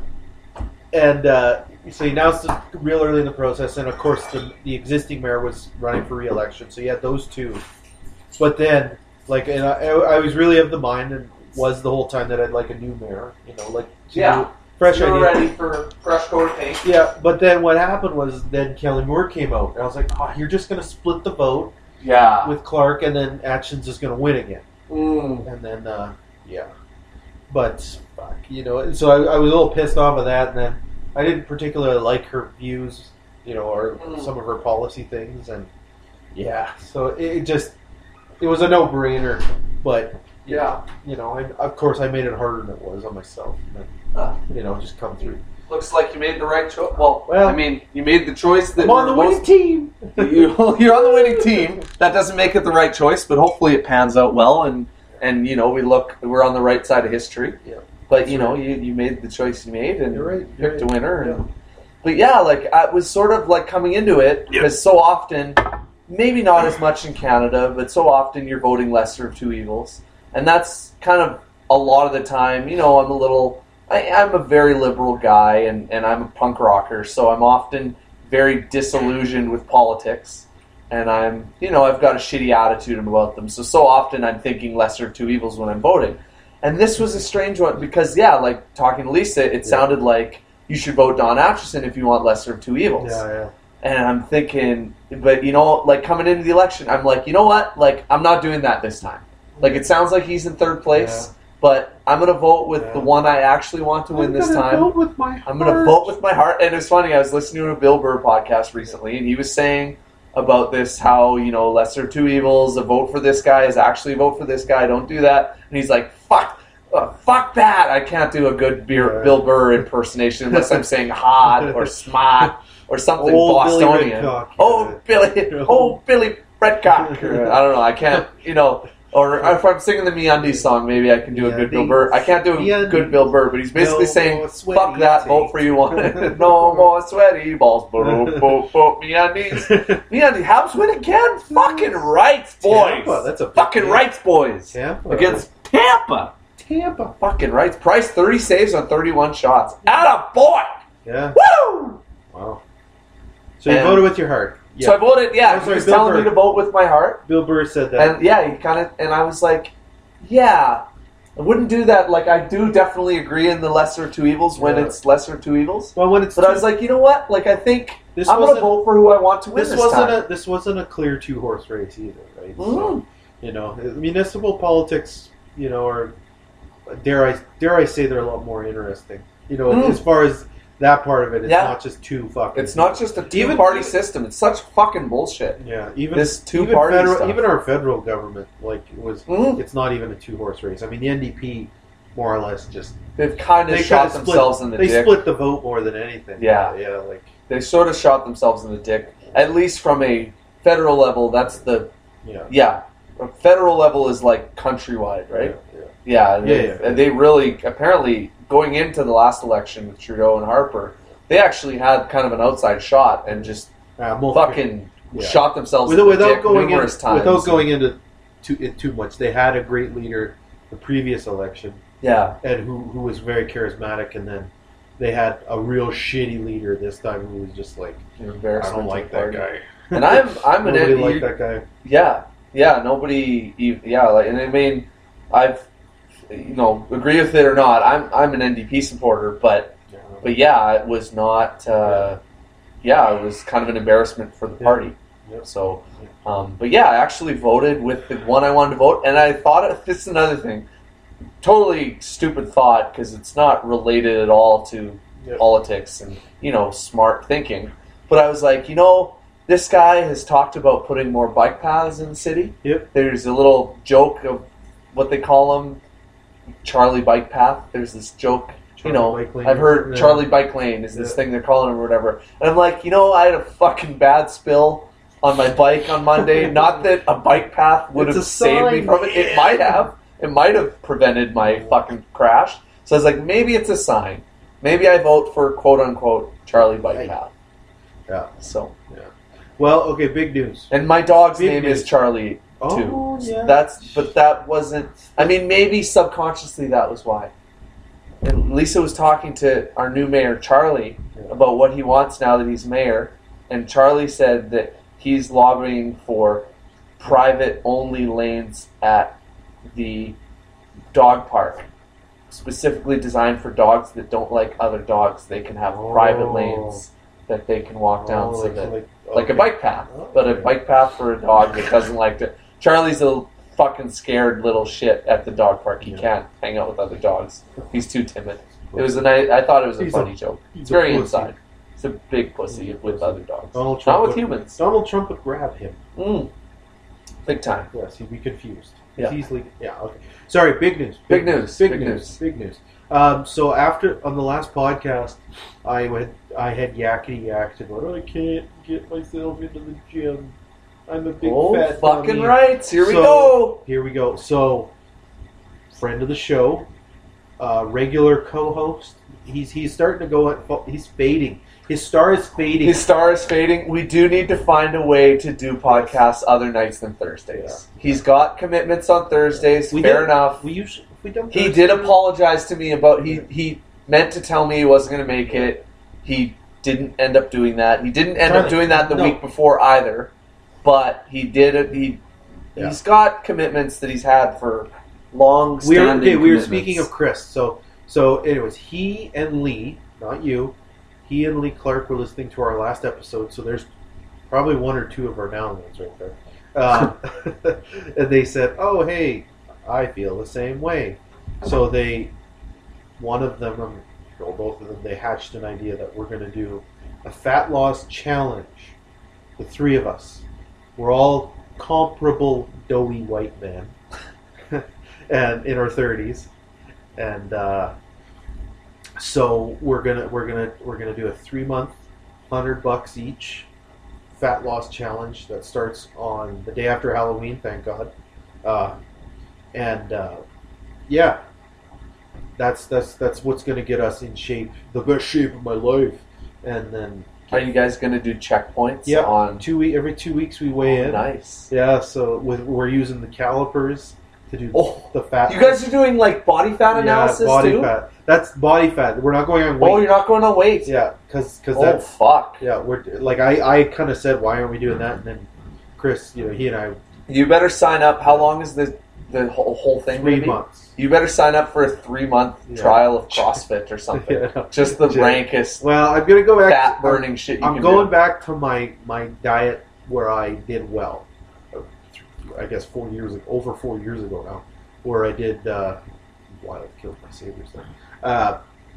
A: and uh, so he announced it real early in the process, and of course the the existing mayor was running for re-election, so you had those two. But then, like, and I, I was really of the mind, and was the whole time that I'd like a new mayor, you know, like
B: Yeah.
A: fresh
B: You're
A: idea.
B: ready for fresh coat of paint.
A: Yeah, but then what happened was then Kelly Moore came out, and I was like, oh, you're just going to split the vote
B: Yeah.
A: with Clark, and then Atchins is going to win again.
B: Mm.
A: And then, uh, yeah. But, fuck, you know, and so I, I was a little pissed off of that, and then I didn't particularly like her views, you know, or
B: Mm.
A: some of her policy things, and yeah, so it, it just, it was a no-brainer, but,
B: Yeah.
A: you know, I, of course I made it harder than it was on myself, and then,
B: Huh.
A: you know, just come through.
B: looks like you made the right choice. Well,
A: Well,
B: I mean, you made the choice that
A: I'm on the
B: most-
A: winning team.
B: you, you're on the winning team. That doesn't make it the right choice, but hopefully it pans out well, and and you know we look we're on the right side of history.
A: Yeah.
B: But you know you, you made the choice you made and
A: You're right, you're
B: picked
A: right.
B: a winner.
A: Yeah.
B: And, but yeah, like I was sort of like coming into it because so often, maybe not as much in Canada, but so often you're voting lesser of two evils, and that's kind of a lot of the time. You know, I'm a little. I, I'm a very liberal guy, and, and I'm a punk rocker, so I'm often very disillusioned with politics, and I'm, you know, I've got a shitty attitude about them. So, so often I'm thinking lesser of two evils when I'm voting. And this was a strange one because, yeah, like talking to Lisa, it
A: Yeah.
B: sounded like you should vote Don Atchison if you want lesser of two evils.
A: Yeah, yeah.
B: And I'm thinking, but you know, like coming into the election, I'm like, you know what? Like, I'm not doing that this time. Like, it sounds like he's in third place.
A: Yeah.
B: But I'm going to vote with
A: Yeah.
B: the one I actually want to win
A: I'm
B: this
A: gonna
B: time.
A: Vote with my
B: I'm going to
A: heart.
B: vote with my heart. And it's funny, I was listening to a Bill Burr podcast recently, and he was saying about this, how, you know, lesser of two evils, a vote for this guy is actually a vote for this guy. Don't do that. And he's like, fuck, uh, fuck that. I can't do a good beer,
A: Yeah.
B: Bill Burr impersonation unless I'm saying hard or smart or something
A: Old Billy
B: Bostonian.
A: Redcock,
B: Oh,
A: yeah.
B: Billy, oh, Billy Redcock. Or, I don't know. I can't, you know... Or if I'm singing the MeUndies song, maybe I can do a good Bill Burr. I can't do a
A: MeUndies.
B: good Bill Burr, but he's basically
A: No
B: saying,
A: more sweaty
B: fuck that, vote
A: tape."
B: for you one. No more sweaty balls. Boop, boop, boop, MeUndies. MeUndies, Habs win again? Fucking rights, boys.
A: Tampa, that's a big
B: Fucking
A: game.
B: rights, boys.
A: Tampa.
B: Against Tampa.
A: Tampa.
B: Fucking rights. Price thirty saves on thirty-one shots. Atta boy.
A: Yeah.
B: Woo!
A: Wow. So you
B: And-
A: voted with your heart. Yeah.
B: So I voted, yeah,
A: I'm
B: he
A: sorry,
B: was
A: Bill
B: telling me
A: Burr.
B: to vote with my heart.
A: Bill Burr said that.
B: And yeah, he kind of, and I was like, yeah, I wouldn't do that. Like, I do definitely agree in the lesser of two evils when
A: Yeah.
B: it's lesser of two evils.
A: well, when it's
B: But I was like, you know what? Like, I think
A: this
B: I'm going to
A: wasn't
B: vote for who I want to win
A: this
B: this,
A: wasn't
B: time.
A: a this wasn't a clear two horse race either, right? So,
B: Mm.
A: you know, municipal politics, you know, are dare I dare I say they're a lot more interesting. You know,
B: Mm.
A: as far as that part of it, it's
B: Yeah.
A: not just two fucking.
B: It's not just a
A: Even-
B: two-party system. It's such fucking bullshit.
A: Yeah, even
B: This
A: even
B: two-party
A: federal,
B: stuff.
A: even our federal government, like it was,
B: Mm.
A: it's not even a two horse race. I mean, the N D P more or less just
B: They've kind of
A: they
B: shot
A: kinda split-
B: themselves in the
A: they
B: dick.
A: split the vote more than anything.
B: Yeah.
A: yeah, like
B: They sort of shot themselves in the dick. At least from a federal level, that's the,
A: yeah,
B: yeah. A federal level is like countrywide, right?
A: Yeah,
B: Yeah, and
A: Yeah,
B: they,
A: yeah.
B: and they really, apparently, going into the last election with Trudeau and Harper, they actually had kind of an outside shot and just
A: yeah. Uh, most-
B: fucking
A: Yeah.
B: shot themselves
A: without,
B: in the
A: without
B: dick
A: going in,
B: numerous times.
A: without going into too, it too much. They had a great leader the previous election,
B: Yeah,
A: and who who was very charismatic, and then they had a real shitty leader this time who was just like,
B: an
A: I
B: embarrassment
A: don't
B: to
A: like
B: the
A: that
B: party.
A: guy.
B: And I'm, I'm an
A: Nobody
B: N-
A: liked that guy.
B: Yeah, yeah. Nobody, ev- yeah. Like, and I mean, I've, you know, agree with it or not. I'm, I'm an N D P supporter, but,
A: Yeah.
B: but yeah, it was not. Uh, yeah, it was kind of an embarrassment for the
A: Yeah.
B: party.
A: Yep.
B: So, um, but yeah, I actually voted with the one I wanted to vote, and I thought this is another thing. Totally stupid thought because it's not related at all to
A: Yep.
B: politics and, you know, smart thinking. But I was like, you know, this guy has talked about putting more bike paths in the city.
A: Yep.
B: There's a little joke of what they call them, Charlie Bike Path. There's this joke, you
A: Charlie
B: know,
A: Bike Lane.
B: I've heard
A: Yeah.
B: Charlie Bike Lane is this
A: Yeah.
B: thing they're calling him or whatever. And I'm like, you know, I had a fucking bad spill on my bike on Monday. Not that a bike path would
A: It's
B: have
A: a
B: saved me
A: sign,
B: from it. It
A: man.
B: might have. It might have prevented my fucking crash. So I was like, maybe it's a sign. Maybe I vote for quote unquote Charlie Bike
A: Right.
B: Path.
A: Yeah.
B: So,
A: Well, okay, big news.
B: and my dog's
A: Big
B: name
A: news.
B: is Charlie too.
A: Oh, yeah.
B: That's but that wasn't. I mean, maybe subconsciously that was why. And Lisa was talking to our new mayor Charlie
A: Yeah.
B: about what he wants now that he's mayor, and Charlie said that he's lobbying for private only lanes at the dog park, specifically designed for dogs that don't like other dogs. They can have private
A: Oh.
B: lanes that they can walk down,
A: Oh,
B: so
A: like,
B: that
A: like,
B: like a
A: okay.
B: bike path, but a
A: Okay.
B: bike path for a dog that doesn't like to. Charlie's a fucking scared little shit at the dog park. He
A: Yeah.
B: can't hang out with other dogs. He's too timid. It was a nice. I thought it was a
A: He's
B: funny
A: a-
B: joke.
A: he's
B: It's
A: a
B: very
A: pussy.
B: inside. It's a big pussy
A: He's a
B: with
A: pussy.
B: other dogs.
A: Donald Trump
B: Not with
A: would-
B: humans.
A: Donald Trump would grab him.
B: Mm. Big time.
A: Yes, he'd be confused.
B: Yeah.
A: He's easily. Yeah. Okay. Sorry. Big news.
B: Big news,
A: Big,
B: big
A: news.
B: news.
A: Big news. Um, so after on the last podcast, I went. I had yakety yacked about. I can't get myself into the gym. I'm a big
B: oh,
A: fat
B: fucking
A: dummy."
B: right. Here we
A: So,
B: go.
A: Here we go. So, friend of the show, uh, regular co-host. He's he's starting to go. At, he's fading. His star is fading.
B: His star is fading. We do need to find a way to do podcasts other nights than Thursdays.
A: Yeah.
B: He's got commitments on Thursdays.
A: We
B: Fair
A: did-
B: enough.
A: We usually we don't.
B: He did apologize to me about he he meant to tell me he wasn't going to make it. He didn't end up doing that. He didn't end
A: Trying
B: up
A: to-
B: doing that the
A: no.
B: week before either. But he did it. He
A: Yeah.
B: he's got commitments that he's had for long.
A: We were
B: standing
A: okay. We were
B: commitments.
A: speaking of Chris. So so anyways, he and Lee, not you, he and Lee Clark were listening to our last episode. So there's probably one or two of our downloads right there. Um, and they said, "Oh, hey, I feel the same way." So they, one of them, um, or both of them, they hatched an idea that we're going to do a fat loss challenge. The three of us, we're all comparable doughy white men, and in our thirties, and uh, so we're gonna we're gonna we're gonna do a three month, hundred bucks each, fat loss challenge that starts on the day after Halloween. Thank God, uh, and uh, yeah, that's that's that's what's gonna get us in shape, the best shape of my life, and then.
B: Are you guys going to do checkpoints
A: Yeah,
B: on
A: two week every two weeks we weigh
B: oh,
A: in.
B: Nice.
A: Yeah, so with, we're using the calipers to do
B: Oh,
A: the fat.
B: You guys are doing like body fat
A: yeah,
B: analysis
A: body
B: too?
A: fat. That's body fat. We're not going on weight.
B: Oh, you're not going on weight.
A: Yeah, because because
B: Oh
A: that's
B: fuck.
A: yeah. We're like I I kind of said why aren't we doing that, and then Chris, you know, he and I
B: You better sign up. How long is the the whole, whole thing?
A: three
B: maybe?
A: months.
B: You better sign up for a three month
A: Yeah.
B: trial of CrossFit or something.
A: Yeah.
B: Just the
A: Yeah.
B: rankest
A: Well, I'm gonna go back.
B: fat burning shit you
A: I'm
B: can
A: going
B: do.
A: back to my my diet where I did well. I guess four years ago, over four years ago now, where I did. Uh, why I killed my sabers then. Uh,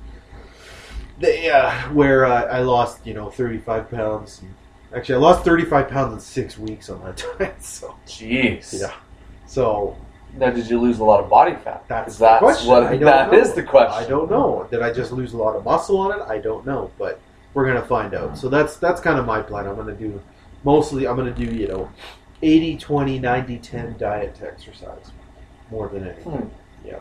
A: the, uh, where uh, I lost, you know, thirty-five pounds. And, actually, I lost thirty-five pounds in six weeks on that diet. So
B: Jeez.
A: yeah. So
B: Now, did you lose a lot of body fat?
A: that's
B: 'Cause
A: the
B: that's
A: question.
B: what
A: I don't
B: that
A: know.
B: is the question.
A: I don't know. Did I just lose a lot of muscle on it? I don't know, but we're gonna find out. So that's that's kind of my plan. I'm gonna do mostly. I'm gonna do you know, eighty twenty ninety ten diet to exercise more than anything.
B: Hmm.
A: Yeah.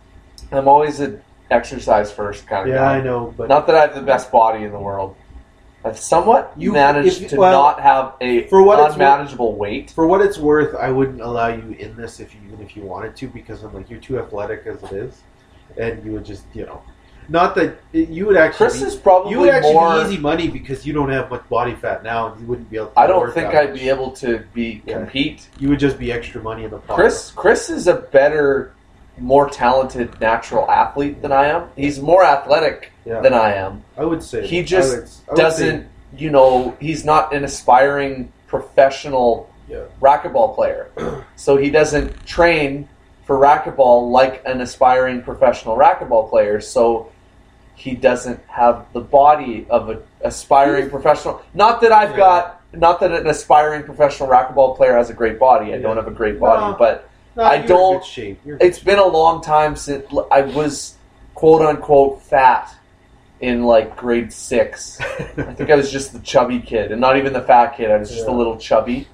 B: I'm always an exercise first kind of
A: Yeah,
B: guy.
A: I know, but
B: Not that I have the best body in the world. I've somewhat
A: You-
B: managed
A: if-
B: to
A: well,
B: not have a
A: for what it's
B: unmanageable weight.
A: for what it's worth, I wouldn't allow you in this if you, even if you wanted to, because I'm like you're too athletic as it is, and you would just you know, not that you would actually.
B: Chris
A: be,
B: is probably
A: you would actually
B: more.
A: be easy money because you don't have much body fat now, and you wouldn't be able. to
B: I don't
A: work
B: think
A: that
B: I'd
A: much.
B: be able to be
A: Yeah.
B: compete.
A: You would just be extra money in the pocket.
B: Chris Chris is a better, more talented natural athlete than I am. He's more athletic
A: Yeah.
B: than I am.
A: I would say
B: He
A: I
B: just
A: would- I would
B: Doesn't
A: say-
B: you know? He's not an aspiring professional
A: Yeah.
B: racquetball player, so he doesn't train for racquetball like an aspiring professional racquetball player. So he doesn't have the body of an aspiring professional. Not that I've
A: Yeah.
B: got. Not that an aspiring professional racquetball player has a great body. I
A: Yeah.
B: don't have a great body,
A: No.
B: but
A: No,
B: I
A: you're in
B: don't-
A: good shape. You're in
B: it's been a long time since I was quote unquote fat in like grade six. I think I was just the chubby kid, and not even the fat kid. I was just
A: Yeah.
B: a little chubby.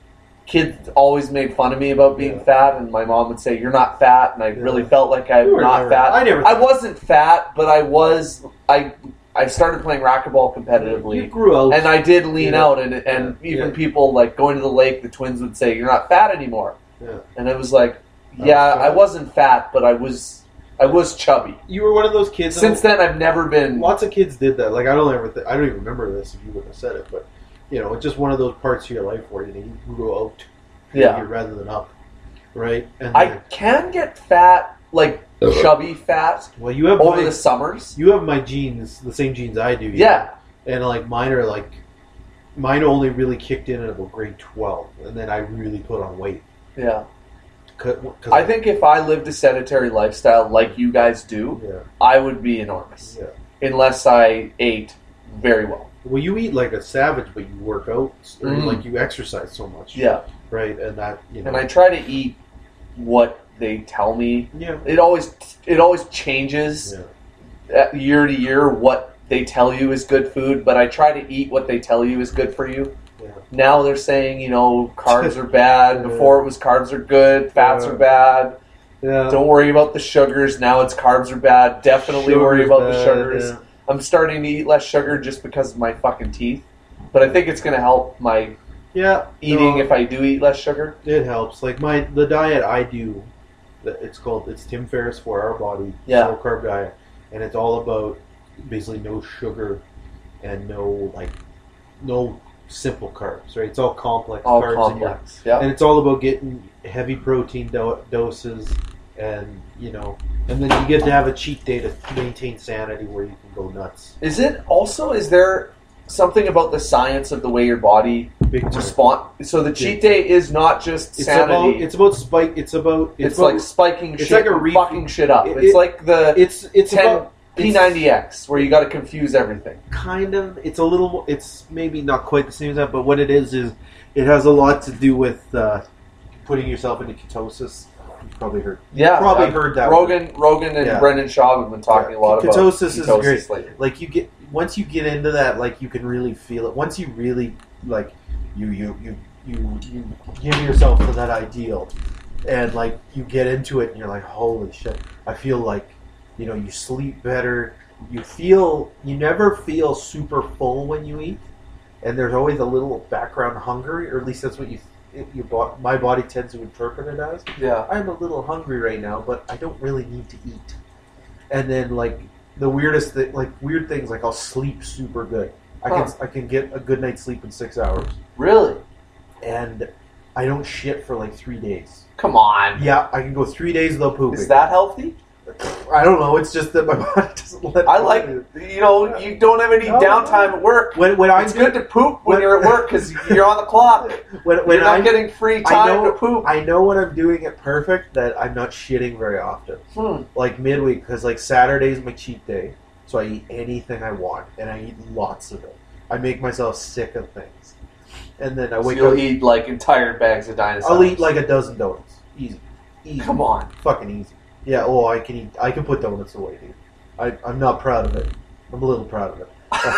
B: Kids always made fun of me about being
A: Yeah.
B: fat, and my mom would say, "You're not fat," and I
A: Yeah.
B: really felt like I'm
A: You were
B: not
A: never-
B: fat.
A: I never
B: I
A: thought-
B: wasn't fat, but I was. I I started playing racquetball
A: You
B: competitively.
A: grew out.
B: And I did lean
A: Yeah.
B: out, and and
A: Yeah.
B: even
A: Yeah.
B: people like going to the lake, the twins would say, "You're not fat anymore,"
A: Yeah.
B: and it was like,
A: I
B: "Yeah,
A: was fat.
B: I wasn't fat, but I was, I was chubby."
A: You were one of those kids.
B: Since then, I've never been.
A: lots of kids did that. Like I don't ever. Th- I don't even remember this if you wouldn't have said it, but you know, it's just one of those parts of your life where you know you grow out.
B: Yeah.
A: Rather than up, right? And
B: I
A: then-
B: can get fat, like chubby fat,
A: well, you have
B: over
A: my,
B: the summers.
A: you have my genes, the same genes I do. you
B: Yeah,
A: know? And like mine are like, mine only really kicked in at about grade twelve, and then I really put on weight.
B: yeah.
A: 'Cause- 'cause
B: I think if I lived a sedentary lifestyle like you guys do,
A: Yeah.
B: I would be enormous.
A: Yeah.
B: Unless I ate very well.
A: Well, you eat like a savage, but you work out, or
B: Mm.
A: like you exercise so much.
B: Yeah.
A: Right, and that you know.
B: And I try to eat what they tell me.
A: Yeah.
B: It always it always changes
A: Yeah.
B: year to year what they tell you is good food, but I try to eat what they tell you is good for you.
A: Yeah.
B: Now they're saying, you know, carbs are bad. Before it was carbs are good, fats
A: Yeah.
B: are bad.
A: Yeah.
B: Don't worry about the sugars. Now it's carbs are bad. Definitely worry
A: Sugar's
B: about the
A: bad,
B: sugars.
A: yeah.
B: I'm starting to eat less sugar just because of my fucking teeth. But I think it's going to help my
A: Yeah.
B: eating
A: no,
B: if I do eat less sugar.
A: It helps. Like my the diet I do, it's called it's Tim Ferriss for Our Body.
B: Yeah.
A: Low carb diet, and it's all about basically no sugar and no like no simple carbs. Right? It's all complex
B: All
A: carbs
B: complex.
A: in your,
B: Yeah.
A: and it's all about getting heavy protein do- doses, and you know, and then you get to have a cheat day to maintain sanity where you can go nuts.
B: Is it also, is there something about the science of the way your body
A: Big time.
B: respond? So the cheat day is not just
A: It's
B: sanity.
A: about it's about spike. It's about
B: it's
A: it's, about,
B: like spiking
A: it's
B: shit
A: like a
B: and
A: ref-
B: fucking shit up.
A: it-
B: it's
A: it-
B: like the
A: it's it's
B: ten
A: about
B: P ninety X where you got to confuse everything.
A: kind of it's a little mo- it's maybe not quite the same as that, but what it is is it has a lot to do with uh, putting yourself into ketosis. You've probably heard
B: Yeah,
A: probably
B: I've-
A: heard that
B: Rogan, Rogan, and
A: Yeah.
B: Brendan Schaub have been talking
A: Yeah.
B: a lot about
A: Ketosis is
B: ketosis
A: great.
B: lately.
A: like you get once you get into that, like you can really feel it. Once you really like you you you you, you give yourself to that ideal, and like you get into it, and you're like, holy shit! I feel like you know you sleep better. You feel you never feel super full when you eat, and there's always a little background hunger, or at least that's what you it, your bo- my body tends to interpret it as.
B: Yeah.
A: I'm a little hungry right now, but I don't really need to eat. And then like the weirdest thing, like weird things, like I'll sleep super good. I
B: Huh.
A: can I can get a good night's sleep in six hours,
B: Really?
A: and I don't shit for like three days.
B: Come on.
A: Yeah, I can go three days without pooping.
B: Is that healthy?
A: I don't know. It's just that my body doesn't let.
B: I like, you know, you don't have any
A: No,
B: downtime at work.
A: when when I
B: It's good to poop when you're at work because you're on the clock.
A: when when
B: You're not
A: I
B: getting free
A: I
B: time
A: know
B: to poop.
A: I know when I'm doing it perfect that I'm not shitting very often.
B: Hmm.
A: Like midweek, because like Saturday's my cheat day, so I eat anything I want, and I eat lots of it. I make myself sick of things, and then I
B: So
A: wake
B: you'll
A: up.
B: eat like entire bags of dinosaurs.
A: I'll eat like a dozen donuts, easy, easy.
B: Come on.
A: fucking easy. Yeah, oh, I can eat. I can put donuts away, dude. I, I'm not proud of it. I'm a little proud of it.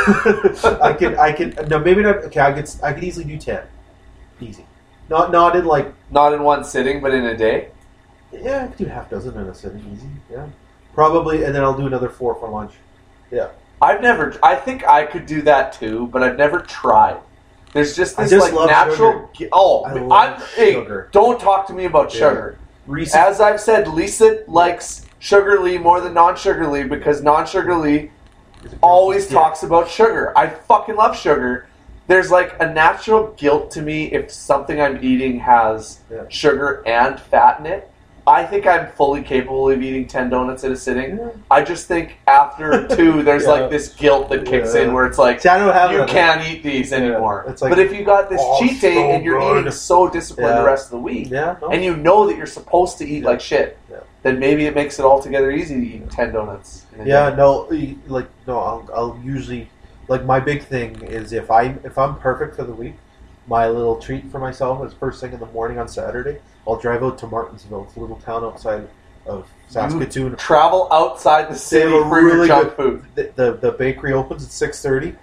A: I can. I can. No, maybe not. Okay, I could. I could easily do ten, easy. Not not in like.
B: Not in one sitting, but in a day.
A: Yeah, I could do half dozen in a sitting, easy. Yeah, probably, and then I'll do another four for lunch. Yeah.
B: I've never. I think I could do that too, but I've never tried. There's just
A: I
B: this
A: just
B: like
A: love
B: natural.
A: sugar.
B: Oh,
A: I love
B: I'm, hey,
A: sugar.
B: don't talk to me about
A: Yeah.
B: sugar.
A: Reese's.
B: As I've said, Lisa likes sugarly more than non-sugarly because non-sugarly always
A: Yeah.
B: talks about sugar. I fucking love sugar. There's like a natural guilt to me if something I'm eating has
A: Yeah.
B: sugar and fat in it. I think I'm fully capable of eating ten donuts at a sitting.
A: Yeah.
B: I just think after two, there's
A: Yeah.
B: like this guilt that kicks
A: Yeah.
B: in where it's like,
A: See, I don't have
B: you
A: that.
B: can't eat these
A: Yeah.
B: anymore.
A: It's like,
B: but if you got this
A: oh,
B: cheat day
A: so
B: and you're
A: good.
B: eating so disciplined
A: Yeah.
B: the rest of the week,
A: Yeah. No.
B: and you know that you're supposed to eat
A: Yeah.
B: like shit,
A: Yeah.
B: then maybe it makes it altogether easy to eat ten donuts. In a
A: Yeah,
B: day.
A: no, e- like no, I'll, I'll usually like my big thing is if I if I'm perfect for the week, my little treat for myself is first thing in the morning on Saturday. I'll drive out to Martinsville, it's a little town outside of Saskatoon.
B: Travel outside the city
A: have a
B: for your
A: really
B: junk food.
A: The, the the bakery opens at six thirty,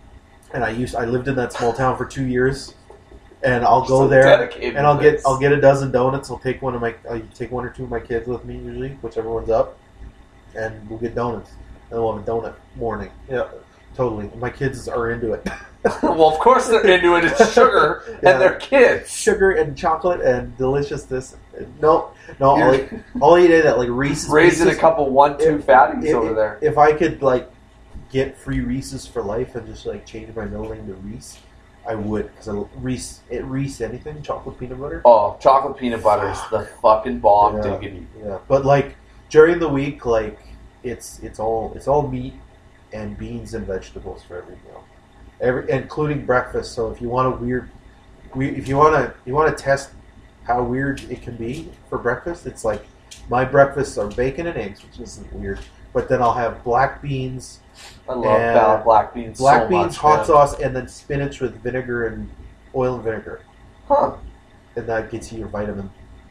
A: and I used I lived in that small town for two years, and I'll go
B: So
A: there
B: dedicated
A: and I'll
B: to
A: get
B: this.
A: I'll get a dozen donuts. I'll take one of my I take one or two of my kids with me usually, whichever one's up, and we'll get donuts. And we'll have a donut morning. Yeah, totally. My kids are into it.
B: Well, of course they're into it. It's sugar,
A: Yeah.
B: and they're kids.
A: Sugar and chocolate and deliciousness. No, no, I'll
B: You're-
A: eat, I'll eat it at like Reese's.
B: Raising a
A: Pieces.
B: couple one-two
A: If-
B: fatties
A: if-
B: over there.
A: If I could like get free Reese's for life and just like change my middle name to Reese, I would because Reese it Reese anything chocolate peanut butter.
B: Oh, chocolate peanut butter is the fucking bomb,
A: Yeah.
B: diggity.
A: Yeah, but like during the week, like it's it's all it's all meat and beans and vegetables for every meal, every including breakfast. So if you want a weird, we if you want to you want to test how weird it can be for breakfast, it's like my breakfasts are bacon and eggs, which isn't weird. But then I'll have black beans,
B: I love
A: And
B: bal- black beans
A: black
B: so
A: beans,
B: much,
A: hot
B: man.
A: sauce, and then spinach with vinegar and oil and vinegar,
B: Huh.
A: and that gets you your vitamin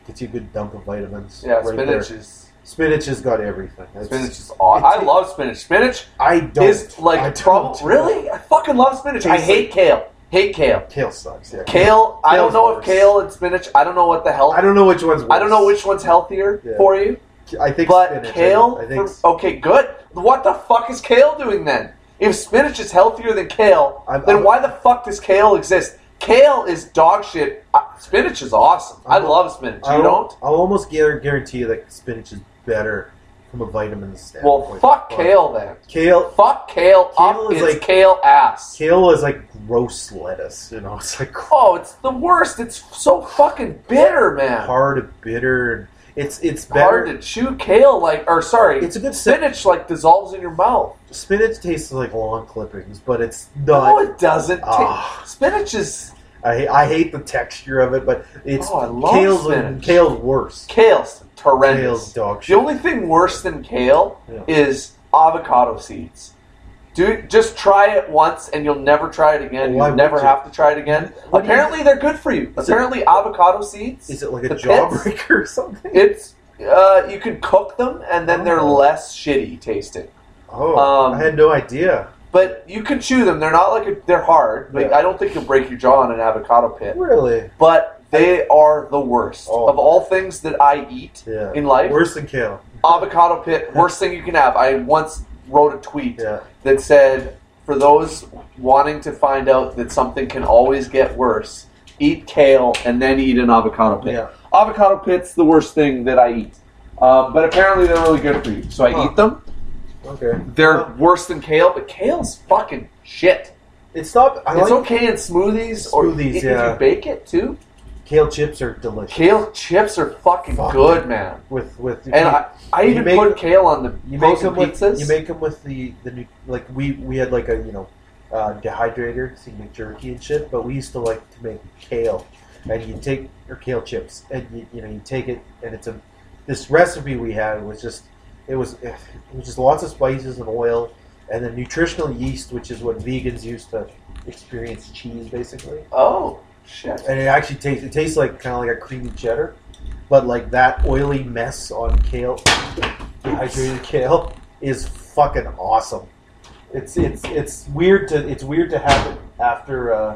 A: gets you a good dump of vitamins.
B: Yeah,
A: right
B: spinach
A: there.
B: is
A: Spinach has got everything. It's,
B: spinach is awesome. I
A: it-
B: love spinach. Spinach
A: I don't.
B: is like
A: I
B: prob-
A: don't.
B: really. I fucking love spinach. I
A: Tastes
B: hate
A: like-
B: kale. Hate kale.
A: Kale sucks. Yeah.
B: Kale. I don't
A: Kale's
B: know if
A: worse.
B: kale and spinach. I don't know what the hell.
A: I don't know which one's worse.
B: I don't know which one's healthier
A: Yeah.
B: for you.
A: I think
B: But
A: spinach.
B: kale.
A: I, I think.
B: for- okay, good. What the fuck is kale doing then? If spinach is healthier than kale,
A: I'm-
B: then
A: I'm-
B: why the fuck does kale exist? Kale is dog shit. Uh, spinach is awesome. I
A: I'm-
B: love spinach. You
A: I'll,
B: don't?
A: I'll almost guar- guarantee you that spinach is better from a vitamin
B: Well,
A: standpoint.
B: fuck
A: But
B: kale then.
A: Kale.
B: Fuck kale,
A: Kale
B: up
A: is
B: its
A: like-
B: kale ass.
A: Kale is like gross lettuce. You know, it's like
B: Oh, it's the worst. It's so fucking bitter, man.
A: hard and bitter. And it's it's better.
B: Hard to chew kale, like, or sorry,
A: It's a good sip.
B: spinach like dissolves in your mouth.
A: Spinach tastes like lawn clippings, but it's not.
B: No, it doesn't.
A: Ah.
B: Ta- spinach is
A: I hate, I hate the texture of it, but it's
B: Oh, I love
A: kale's
B: spinach.
A: kale's worse.
B: kale's horrendous.
A: Kale's dog
B: The
A: shit.
B: only thing worse than kale
A: Yeah.
B: is avocado seeds. Do just try it once, and you'll never try it again.
A: Why
B: You'll never
A: would you?
B: have to try it again.
A: What do you-
B: Apparently, they're good for you.
A: Is it-
B: Apparently, avocado seeds.
A: Is it like a
B: the pits?
A: jawbreaker or something?
B: It's uh, you can cook them, and then they're
A: Oh.
B: less shitty tasting.
A: Oh,
B: um,
A: I had no idea.
B: But you can chew them. They're not like a, they're hard. Like,
A: Yeah.
B: I don't think you'll break your jaw on an avocado pit.
A: Really?
B: But they are the worst
A: Oh.
B: of all things that I eat
A: Yeah.
B: in life.
A: Worse than kale.
B: Avocado pit, worst thing you can have. I once wrote a tweet
A: Yeah.
B: that said, for those wanting to find out that something can always get worse, eat kale and then eat an avocado pit.
A: Yeah.
B: Avocado pit's the worst thing that I eat. Um, but apparently they're really good for you. So I
A: Huh.
B: eat them.
A: Okay.
B: They're
A: Huh.
B: worse than kale, but kale's fucking shit.
A: It's not. I
B: It's
A: like
B: okay in smoothies, or
A: Smoothies,
B: if
A: yeah.
B: you bake it too.
A: kale chips are delicious.
B: Kale chips are fucking
A: Fuck.
B: good, man.
A: with with
B: And I, I
A: You
B: even
A: make
B: put
A: them-
B: kale on the
A: you make
B: frozen
A: them with
B: pizzas.
A: you make them with the the new, like we we had like a you know uh, dehydrator so you make jerky and shit, but we used to like to make kale, and you take or kale chips and you you know you take it and it's a this recipe we had was just it was it was just lots of spices and oil and then nutritional yeast, which is what vegans use to experience cheese basically.
B: oh shit!
A: And it actually tastes it tastes like kind of like a creamy cheddar, but like that oily mess on kale, dehydrated kale, is fucking awesome. It's it's it's weird to it's weird to have it after uh,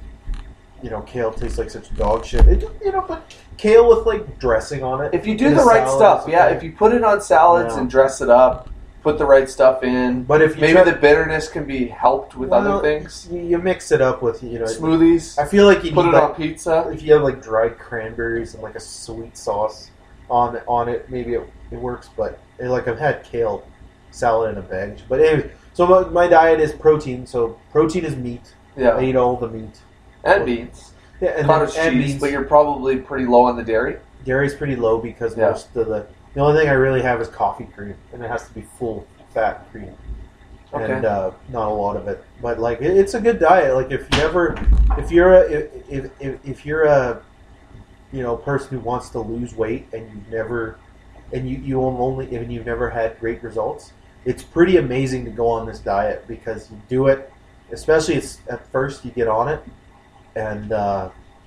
A: you know kale tastes like such dog shit. It, you know, but kale with like dressing on it.
B: If you do
A: in
B: the
A: a
B: right
A: salad
B: stuff,
A: is
B: yeah.
A: okay.
B: If you put it on salads
A: Yeah.
B: and dress it up, put the right stuff in.
A: But if you
B: Maybe
A: try-
B: the bitterness can be helped with
A: well,
B: other things.
A: you, you mix it up with you know.
B: Smoothies.
A: I feel like you
B: Put
A: need
B: it
A: like,
B: on pizza.
A: if you have like dried cranberries and like a sweet sauce on on it, maybe it, it works. But eh, like I've had kale salad in a bag. But anyway, so my, my diet is protein. So protein is meat. I
B: Yeah,
A: eat all the meat.
B: and beans,
A: Yeah, and,
B: cottage
A: then, and
B: cheese.
A: beans.
B: But you're probably pretty low on the dairy.
A: Dairy's pretty low because
B: Yeah.
A: most of the the only thing I really have is coffee cream, and it has to be full fat cream.
B: Okay.
A: And uh, not a lot of it, but like it, it's a good diet. Like if you ever, if you're a, if, if if you're a, you know, person who wants to lose weight and you've never, and you you only and you've never had great results, it's pretty amazing to go on this diet because you do it, especially it's at first you get on it, and uh,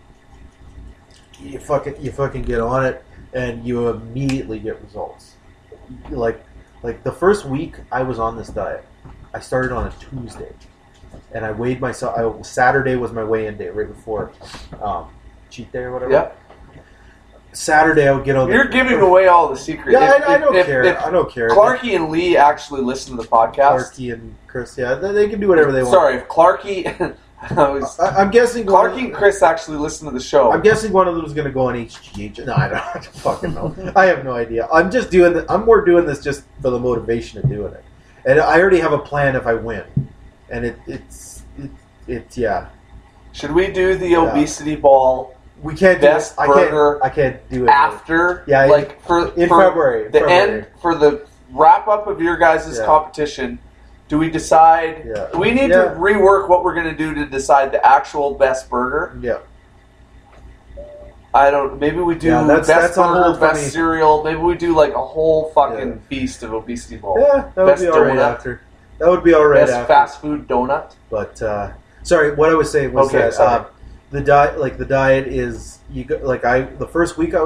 A: you fucking you fucking get on it, and you immediately get results. Like like the first week I was on this diet. I started on a Tuesday, and I weighed myself. I, Saturday was my weigh-in day, right before um, cheat day or whatever.
B: Yeah.
A: Saturday I would get on.
B: You're
A: the,
B: giving away all the secrets.
A: Yeah,
B: If-
A: I, I
B: if-
A: don't
B: if-
A: care.
B: if
A: I don't care.
B: Clarky and Lee actually listen to the podcast.
A: Clarky and Chris, yeah, they, they can do whatever they want.
B: Sorry, if Clarky, I was,
A: I, I'm guessing. one-
B: Clarky and Chris actually listen to the show.
A: I'm guessing one of them is going to go on H G H. No, I don't, I don't fucking know. I have no idea. I'm just doing. The, I'm more doing this just for the motivation of doing it, and I already have a plan if I win, and it, it's it, it's yeah.
B: Should we do the
A: Yeah.
B: obesity ball
A: We can't
B: Best
A: do it. I
B: burger
A: can't. I can't do it
B: after?
A: Yeah,
B: like for
A: in
B: for
A: February.
B: the
A: February.
B: end for the wrap up of your guys'
A: Yeah.
B: competition. Do we decide?
A: Yeah.
B: We need
A: Yeah.
B: to rework what we're going to do to decide the actual best burger.
A: Yeah.
B: I don't. Maybe we do
A: Yeah, that's-
B: best
A: that's on
B: burger,
A: hold for
B: best
A: me.
B: cereal. Maybe we do like a whole fucking
A: Yeah.
B: feast of obesity bowl.
A: Yeah, that would
B: Best
A: be all right
B: donut.
A: after. That would be all right
B: Best
A: after.
B: fast food donut.
A: But uh, sorry, what I was saying was
B: Okay,
A: that
B: sorry.
A: uh, the diet, like the diet, is you go, like I the first week I was on it,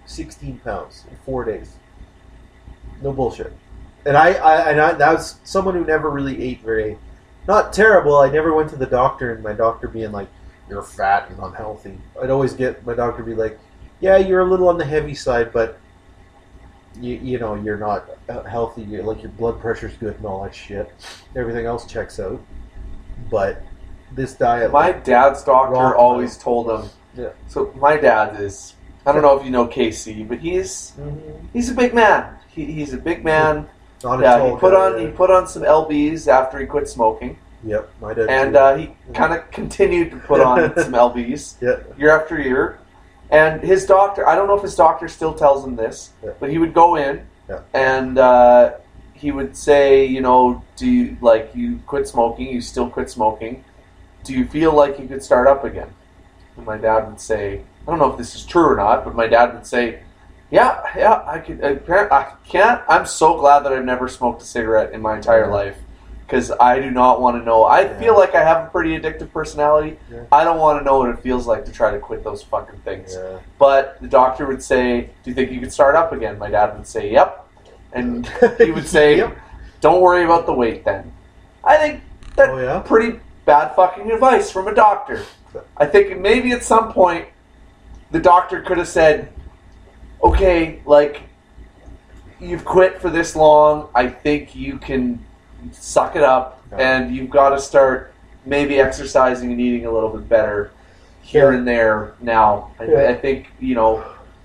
A: sixteen pounds in four days. No bullshit. And I, I, and I, that was someone who never really ate very, not terrible. I never went to the doctor and my doctor being like, "You're fat and unhealthy." I'd always get my doctor be like, "Yeah, you're a little on the heavy side, but you, you know, you're not healthy. You're, like your blood pressure's good and all that shit. Everything else checks out." But this diet,
C: my
A: like,
C: dad's doctor
A: rock
C: always
A: out.
C: told him.
A: Yeah.
C: So my dad is. I don't know if you know K C, but he's
A: Mm-hmm.
C: he's a big man. He, he's a big man.
A: Not a
C: Yeah,
A: tall
C: he put
A: guy,
C: on
A: yeah.
C: he put on some L Bs after he quit smoking,
A: Yep, my dad.
C: and
A: too.
C: uh, he kind of continued to put on some L Bs
A: yeah,
C: year after year. And his doctor, I don't know if his doctor still tells him this,
A: Yeah.
C: but he would go in
A: Yeah.
C: and uh, he would say, you know, do you, like, you quit smoking, you still quit smoking, do you feel like you could start up again? And my dad would say, I don't know if this is true or not, but my dad would say, yeah, yeah, I could. I, I can't. I'm so glad that I've never smoked a cigarette in my entire
A: Yeah.
C: life, because I do not want to know. I
A: Yeah.
C: feel like I have a pretty addictive personality.
A: Yeah.
C: I don't want to know what it feels like to try to quit those fucking things.
A: yeah.
C: But the doctor would say, "Do you think you could start up again?" My dad would say, "Yep," and he would say,
A: Yep.
C: "Don't worry about the weight then." I think that's
A: Oh, yeah?
C: pretty bad fucking advice from a doctor. I think maybe at some point the doctor could have said, "Okay, like, you've quit for this long. I think you can suck it up,
A: Yeah.
C: and you've got to start maybe exercising and eating a little bit better here
A: Yeah.
C: and there now." I,
A: Yeah.
C: I think, you know,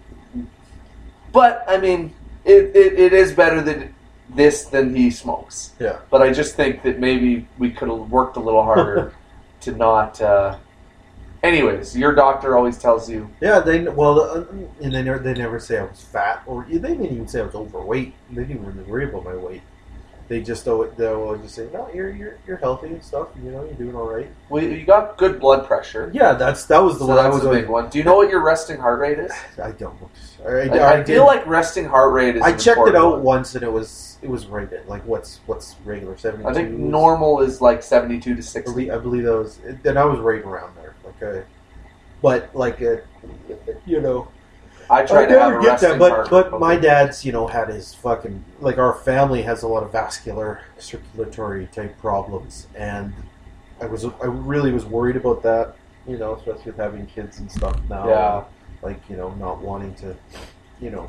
C: but, I mean, it, it, it is better than this than he smokes.
A: Yeah.
C: But I just think that maybe we could have worked a little harder to not... Uh, anyways, your doctor always tells you...
A: Yeah, they well, uh, and they never they never say I was fat, or they didn't even say I was overweight. They didn't really worry about my weight. They just always, they always just say, "No, you're you're you're healthy and stuff. You know, you're doing all right."
C: Well, you got good blood pressure.
A: Yeah, that's that was the
C: So
A: one I
C: that's
A: was
C: a
A: always,
C: big one. Do you know what your resting heart rate is?
A: I don't. I, I,
C: I, I
A: did-
C: feel like resting heart rate is
A: I
C: an
A: checked it
C: important
A: out
C: one.
A: once and it was it was right at like what's what's regular seventy-two.
C: I think normal is like seventy-two to
A: I
C: sixty.
A: believe, I believe that was then I was right around there. Like a, but like a, you know.
C: I try
A: I
C: to have a
A: never get
C: resting
A: that, but
C: heart
A: but
C: rate.
A: my dad's you know had his fucking like our family has a lot of vascular circulatory type problems, and I was I really was worried about that, you know, especially with having kids and stuff now.
C: Yeah.
A: Like you know, not wanting to, you know,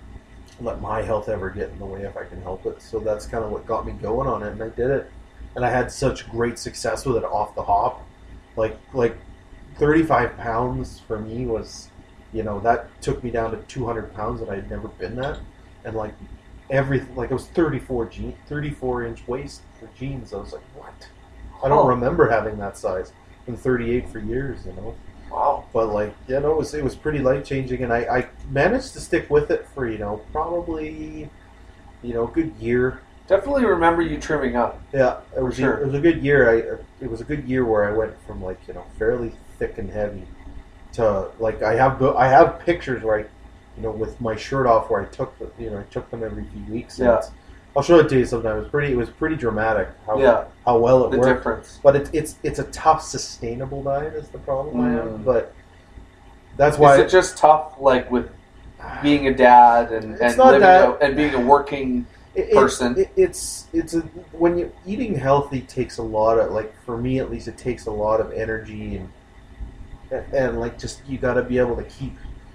A: let my health ever get in the way if I can help it. So that's kind of what got me going on it, and I did it, and I had such great success with it off the hop, like like thirty-five pounds for me was. You know, that took me down to two hundred pounds that I had never been at. And, like, every, like, it was thirty-four, je- thirty-four inch waist for jeans. I was like, what? I don't
C: Oh.
A: remember having that size. Been thirty-eight for years, you know.
C: Wow.
A: But, like, you know, it was, it was pretty life-changing. And I, I managed to stick with it for, you know, probably, you know, a good year.
C: Definitely remember you trimming up.
A: Yeah, it was,
C: sure.
A: it was a good year. I It was a good year where I went from, like, you know, fairly thick and heavy to like I have I have pictures where I, you know, with my shirt off where I took the, you know I took them every few weeks. And
C: Yeah.
A: it's- I'll show it to you sometime. It was pretty. It was pretty dramatic. How
C: Yeah.
A: how well it
C: The
A: worked.
C: difference.
A: But it's it's it's a tough, sustainable diet is the problem I have.
C: Mm.
A: But that's why
C: Is it just tough, like with being a dad and,
A: It's
C: and
A: not
C: living
A: that-
C: a, and being a working
A: it, it-
C: person?
A: It, it's it's a, when you eating healthy takes a lot of like for me at least it takes a lot of energy and and, and like just you got to be able to keep.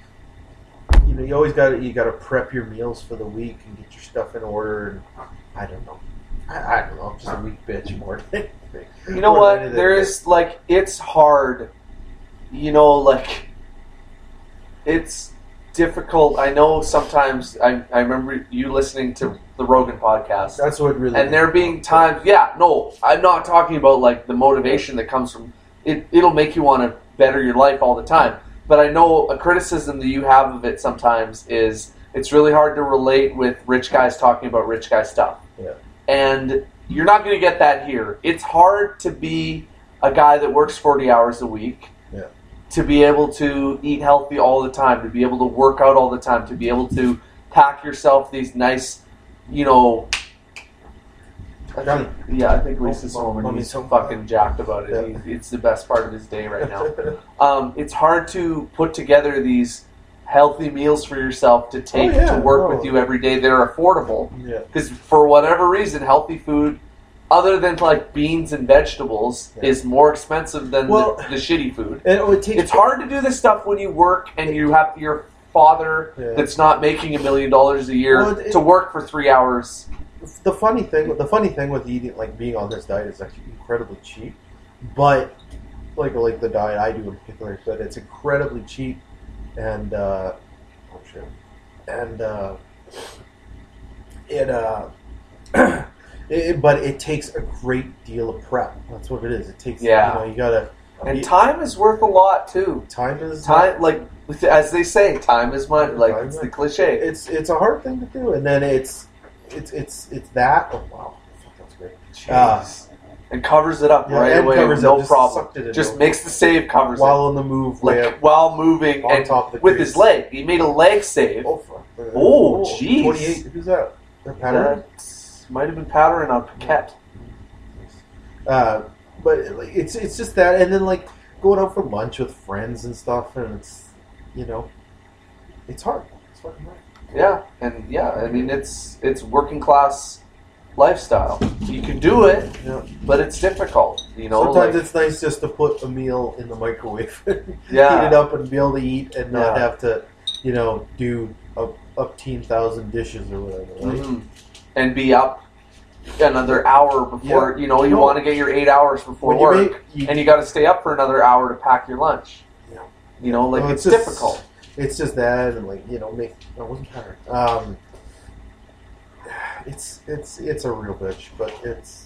A: You know, you always got to you got to prep your meals for the week and get your stuff in order. And I don't know, I, I don't know. I'm just a weak bitch more than anything.
C: You know
A: More
C: what?
A: than anything.
C: There is like it's hard. You know, like it's difficult. I know sometimes. I I remember you listening to the Rogan podcast.
A: That's what really.
C: And there being times, yeah, no, I'm not talking about like the motivation that comes from it. It'll make you want to better your life all the time. But I know a criticism that you have of it sometimes is it's really hard to relate with rich guys talking about rich guy stuff.
A: Yeah.
C: And you're not going to get that here. It's hard to be a guy that works forty hours a week.
A: Yeah.
C: To be able to eat healthy all the time, to be able to work out all the time, to be able to pack yourself these nice, you know. I think, yeah, I think Lisa's
A: Oh,
C: home and
A: mommy's
C: he's
A: home.
C: fucking jacked about it.
A: Yeah.
C: He, it's the best part of his day right now. Um, it's hard to put together these healthy meals for yourself to take
A: Oh, yeah.
C: to work
A: Oh.
C: with you every day that are affordable.
A: Yeah.
C: Because for whatever reason, healthy food, other than like beans and vegetables,
A: Yeah.
C: is more expensive than
A: Well-
C: the, the shitty food.
A: And it would take.
C: It's hard to do this stuff when you work and you have your father
A: Yeah.
C: that's not making a million dollars a year
A: Well, it-
C: to work for three hours.
A: The funny thing, the funny thing with eating, like being on this diet, is actually incredibly cheap. But like like the diet I do in particular, but it's incredibly cheap, and uh, oh shit, and uh, it uh, it, but it takes a great deal of prep. That's what it is. It takes
C: Yeah.
A: you know you gotta
C: And
A: you-
C: time is worth a lot too.
A: time is
C: Time, like as they say, time is money. Like
A: Time
C: it's
A: is
C: the
A: money.
C: cliche.
A: It's it's a hard thing to do, and then it's it's it's it's that. Oh wow, that's great.
C: Jeez. and covers it up
A: Yeah,
C: right
A: and
C: away,
A: covers it,
C: no
A: just
C: problem.
A: sucked it in
C: Just
A: real
C: makes the save, covers
A: while on the move,
C: it, like
A: way
C: while moving
A: on
C: and
A: top of the
C: with
A: crease.
C: his leg. He made a leg save.
A: Oh, fuck.
C: Oh, jeez.
A: twenty-eight. Who's that? That Patterson?
C: That might have been Patterson on Paquette.
A: Uh, but like, it's it's just that, and then like going out for lunch with friends and stuff, and it's you know, it's hard. It's fucking hard.
C: Yeah, and yeah, I mean it's it's working class lifestyle. You can do it,
A: Yeah.
C: but it's difficult. You know,
A: Sometimes
C: like,
A: it's nice just to put a meal in the microwave,
C: Yeah.
A: heat it up, and be able to eat, and not
C: Yeah.
A: have to, you know, do up upteen thousand dishes or whatever. Right?
C: mhm. and be up another hour before.
A: Yeah.
C: You know, you
A: No.
C: want to get your eight hours before
A: When you
C: work,
A: make- you-
C: and you got to stay up for another hour to pack your lunch.
A: Yeah.
C: You know, like
A: No,
C: it's,
A: just-
C: difficult.
A: It's just that, and like you know, make no, it wasn't hard. Um, it's it's it's a real bitch, but it's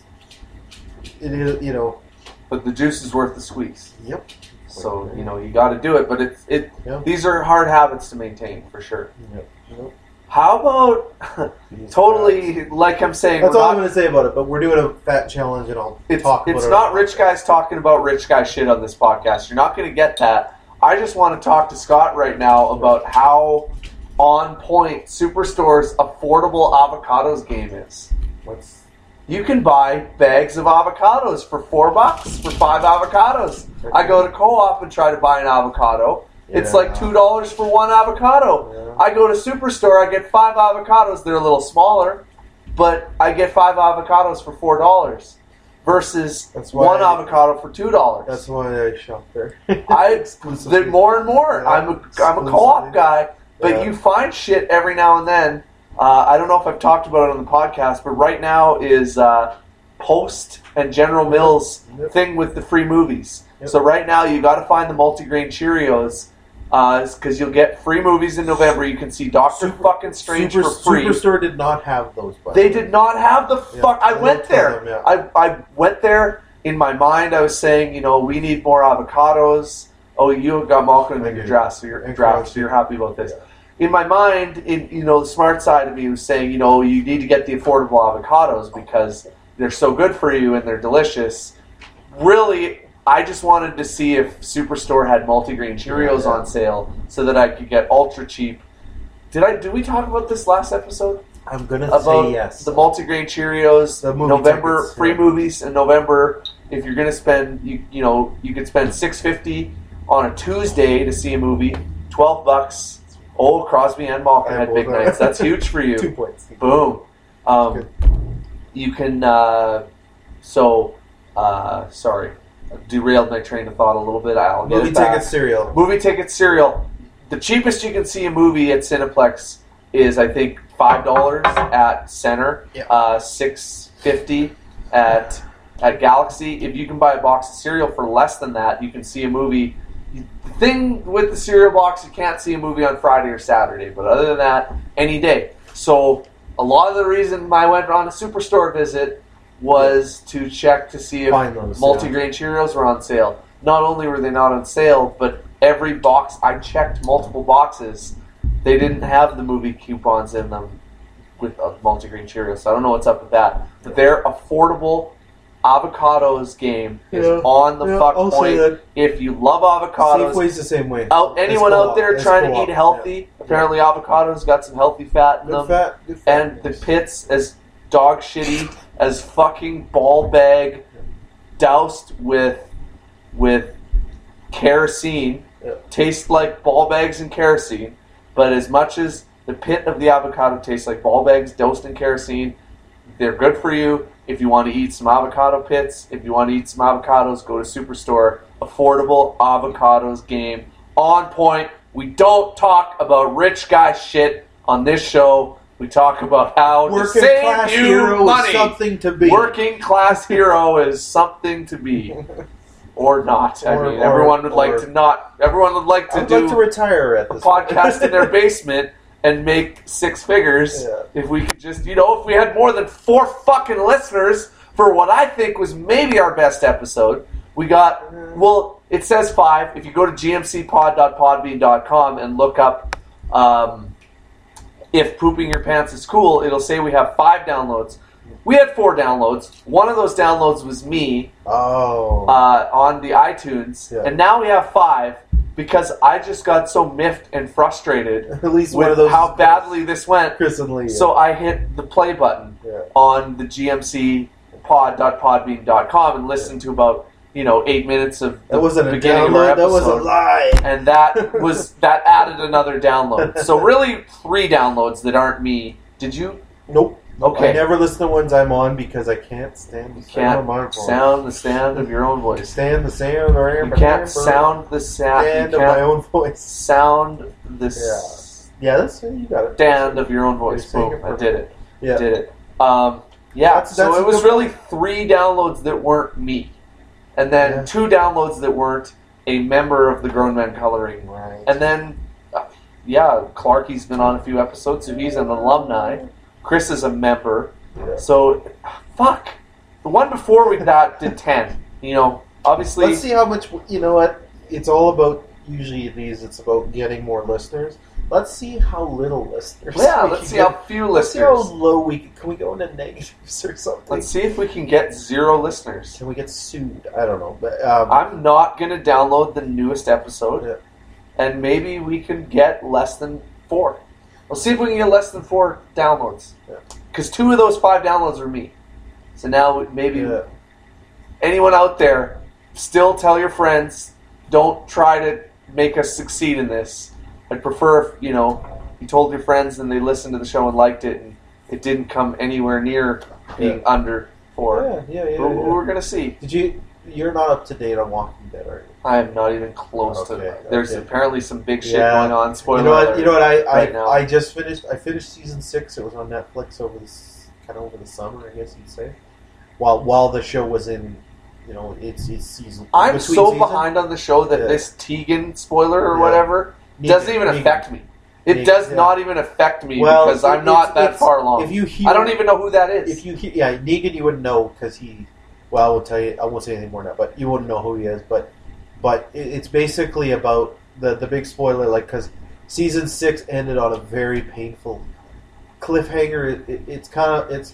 A: it is you know.
C: But the juice is worth the squeeze.
A: Yep.
C: So you know you got to do it. But it's it.
A: Yeah.
C: These are hard habits to maintain for sure.
A: Yep. Yep.
C: How about totally like I'm saying?
A: That's
C: we're
A: all
C: not-
A: I'm going to say about it. But we're doing a fat challenge, and I'll
C: It's,
A: talk about
C: it's
A: it.
C: not rich guys talking about rich guy shit on this podcast. You're not going to get that. I just want to talk to Scott right now about how on point Superstore's affordable avocados game is.
A: What's
C: You can buy bags of avocados for four bucks for five avocados. I go to Co-op and try to buy an avocado. It's
A: Yeah.
C: like two dollars for one avocado.
A: Yeah.
C: I go to Superstore, I get five avocados. They're a little smaller, but I get five avocados for four dollars versus
A: That's why
C: one
A: I-
C: avocado for two dollars.
A: That's why I shop there.
C: I
A: Exclusively.
C: the more and more.
A: Yeah,
C: I'm a I'm a
A: exclusively.
C: co-op guy, but
A: Yeah.
C: you find shit every now and then. Uh, I don't know if I've talked about it on the podcast, but right now is uh, Post and General Mills
A: Yep.
C: thing with the free movies.
A: Yep.
C: So right now you got to find the multigrain Cheerios because you'll get free movies in November. You can see Doctor
A: Super-
C: fucking Strange
A: Super,
C: for free.
A: Superstore did not have those. By
C: They
A: the way.
C: did not have the
A: Yeah,
C: fuck. I
A: I
C: went
A: will tell
C: there.
A: them, yeah.
C: I, I went there. In my mind, I was saying, you know, we need more avocados. Oh, you got Malcolm
A: I
C: in your
A: do.
C: draft, so you're
A: And
C: draft,
A: crunchy.
C: so you're happy about this.
A: Yeah.
C: In my mind, in you know, the smart side of me was saying, you know, you need to get the affordable avocados because they're so good for you and they're delicious. Really, I just wanted to see if Superstore had multigrain Cheerios
A: Yeah, yeah.
C: on sale so that I could get ultra cheap. Did I? Did we talk about this last episode?
A: I'm gonna
C: About
A: say yes.
C: the multigrain Cheerios,
A: The movie
C: November
A: tickets,
C: free
A: yeah.
C: movies in November. If you're gonna spend, you you know, you could spend six fifty on a Tuesday to see a movie, twelve bucks. Oh, Crosby and Malkin
A: I
C: had
A: will
C: big
A: not.
C: nights. That's huge for you.
A: Two points.
C: Boom. Um,
A: Good.
C: you can. Uh, so, uh, sorry, I derailed my train of thought a little bit. I'll get
A: Movie
C: it back.
A: ticket cereal.
C: Movie ticket cereal. The cheapest you can see a movie at Cineplex is, I think, five dollars at Center.
A: Yeah.
C: Uh, six fifty at at Galaxy. If you can buy a box of cereal for less than that, you can see a movie. The thing with the cereal box, you can't see a movie on Friday or Saturday, but other than that, any day. So a lot of the reason I went on a Superstore visit was to check to see if
A: Find those,
C: multigrain Cheerios were on sale. Not only were they not on sale, but every box, I checked multiple boxes, they didn't have the movie coupons in them with uh, multigrain Cheerios. So I don't know what's up with that. But their affordable avocados game is
A: Yeah.
C: on the
A: Yeah,
C: fuck
A: I'll say
C: point.
A: that.
C: If you love avocados,
A: Safeway's the same way.
C: out, anyone
A: It's
C: out
A: co-op.
C: there
A: It's
C: trying to
A: co-op.
C: eat healthy,
A: Yeah.
C: apparently avocados got some healthy fat in
A: Good
C: them.
A: fat. Good fat.
C: And the pits as dog shitty as fucking ball bag doused with with kerosene.
A: Yeah.
C: Taste like ball bags and kerosene. But as much as the pit of the avocado tastes like ball bags doused in kerosene, they're good for you. If you want to eat some avocado pits, if you want to eat some avocados, go to Superstore. Affordable avocados game. On point. We don't talk about rich guy shit on this show. We talk about how
A: Working
C: to save
A: class
C: you
A: hero
C: money.
A: is something to be.
C: Working class hero is something to be. Or not. I
A: Or-
C: mean,
A: or-
C: everyone would
A: or-
C: like to not. Everyone would like to
A: I'd
C: do
A: like to retire at
C: a
A: this
C: podcast in their
A: point.
C: basement and make six figures.
A: Yeah.
C: If we could just, you know, if we had more than four fucking listeners for what I think was maybe our best episode. We got, well, it says five. If you go to g m c pod dot podbean dot com and look up um, if pooping your pants is cool, it'll say we have five downloads. We had four downloads. One of those downloads was me
A: Oh.
C: uh, on the iTunes.
A: Yeah.
C: And now we have five because I just got so miffed and frustrated
A: At least one
C: with
A: of those
C: how
A: is
C: badly this went.
A: Chris and Lee.
C: So I hit the play button
A: yeah.
C: on the g m c pod dot podbean dot com and listened to about, you know, eight minutes of the
A: That wasn't a
C: beginning of our
A: download. That was a
C: episode.
A: lie.
C: And that was that added another download. So really three downloads that aren't me. Did you?
A: Nope.
C: Okay.
A: I never listen to ones I'm on because I can't stand the
C: You
A: sound of my
C: can't
A: voice.
C: sound the sound of your own voice.
A: Stand the sound or
C: You can't sound the sound.
A: stand
C: You
A: of my
C: can't
A: own voice.
C: sound the
A: Yeah. Yeah, that's you got it.
C: stand of your own voice.
A: You're saying
C: Boom!
A: it
C: I did it.
A: Yeah.
C: Did it. Um, yeah.
A: That's-
C: so
A: that's
C: it was
A: the-
C: really three downloads that weren't me, and then
A: Yeah.
C: two downloads that weren't a member of the Grown Men Coloring,
A: Right.
C: and then uh, yeah, Clarky's been on a few episodes, so he's an alumni. Chris is a member.
A: Yeah.
C: So, fuck. The one before we that did ten. You know, obviously.
A: Let's see how much. You know what? It's all about. Usually these, it's about getting more listeners. Let's see how little listeners.
C: Yeah,
A: we
C: let's
A: can
C: see
A: get.
C: how few
A: Let's see how
C: listeners.
A: low we can. Can we go into negatives or something?
C: Let's see if we can get zero listeners.
A: Can we get sued? I don't know, but um,
C: I'm not going to download the newest episode,
A: Yeah.
C: and maybe we can get less than four. We'll see if we can get less than four downloads.
A: Yeah.
C: Because two of those five downloads are me. So now maybe
A: yeah.
C: anyone out there, still tell your friends, don't try to make us succeed in this. I'd prefer if, you know, you told your friends and they listened to the show and liked it, and it didn't come anywhere near being
A: Yeah.
C: under four.
A: Yeah, yeah, yeah.
C: But
A: yeah.
C: we're going to see.
A: Did you? You're not up to date on Walking Dead, are you?
C: I am not even close
A: Okay,
C: to that. There's
A: okay.
C: apparently some big shit
A: Yeah.
C: going on. Spoiler
A: You know what?
C: alert.
A: You know what? I
C: right
A: I,
C: now.
A: I just finished. I finished season six. It was on Netflix over this kind of over the summer, I guess you'd say. While while the show was in, you know, it's it's season.
C: I'm
A: between
C: so
A: season,
C: behind on the show that
A: Yeah.
C: this Tegan spoiler or
A: Yeah.
C: whatever
A: Negan,
C: doesn't even
A: Negan.
C: affect me. It
A: Negan,
C: does
A: yeah.
C: not even affect me
A: Well,
C: because I'm
A: it-
C: not
A: it's-
C: that
A: it's-
C: far along.
A: If you hear,
C: I don't even know who that is.
A: If you hear, yeah, Negan, you wouldn't know because he. Well, I will tell you. I won't say anything more now, but you wouldn't know who he is. But but it, it's basically about the the big spoiler, like because season six ended on a very painful cliffhanger. It, it, it's kind of it's.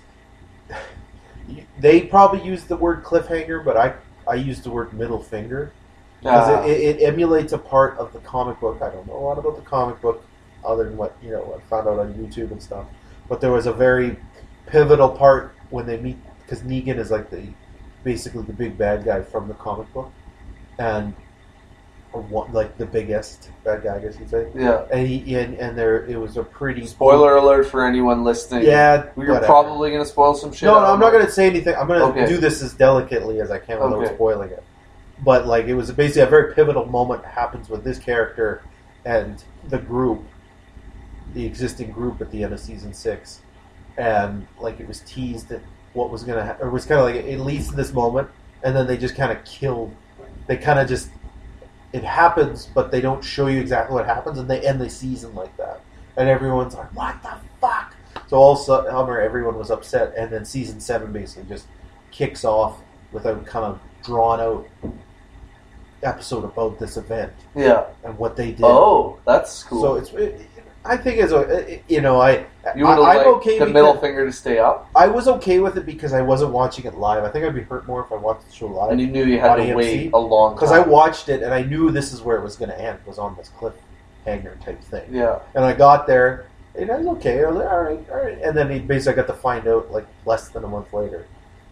A: They probably used the word cliffhanger, but I I used the word middle finger because
C: Uh,
A: it, it, it emulates a part of the comic book. I don't know a lot about the comic book other than what you know I found out on YouTube and stuff. But there was a very pivotal part when they meet because Negan is like the basically the big bad guy from the comic book, and or one, like the biggest bad guy, I guess you'd say.
C: yeah.
A: And he and, and there it was a pretty
C: Spoiler alert for anyone listening.
A: Yeah,
C: You're
A: whatever.
C: probably going to spoil some shit.
A: No,
C: I
A: no,
C: don't
A: I'm not
C: know.
A: going to say anything. I'm going to
C: Okay.
A: do this as delicately as I can without
C: Okay.
A: spoiling it. But like, it was basically a very pivotal moment happens with this character and the group, the existing group at the end of season six, and like it was teased that what was going to, ha- or it was kind of like it leads to this moment, and then they just kind of killed. They kind of just it happens, but they don't show you exactly what happens, and they end the season like that, and everyone's like, "What the fuck?" So all summer, everyone was upset, and then season seven basically just kicks off with a kind of drawn out episode about this event
C: Yeah.
A: and what they did.
C: Oh, that's cool.
A: So it's, it, I think it's a, you know, I,
C: you would have
A: I I'm
C: liked
A: okay
C: the
A: because
C: middle finger to stay up,
A: I was okay with it because I wasn't watching it live. I think I'd be hurt more if I watched the show live.
C: and you knew you had
A: on
C: to
A: A M C,
C: wait a long time.
A: Because I watched it and I knew this is where it was going to end, was on this cliffhanger type thing.
C: Yeah.
A: And I got there, and I was okay. I was like, all right, all right. And then he basically got to find out like less than a month later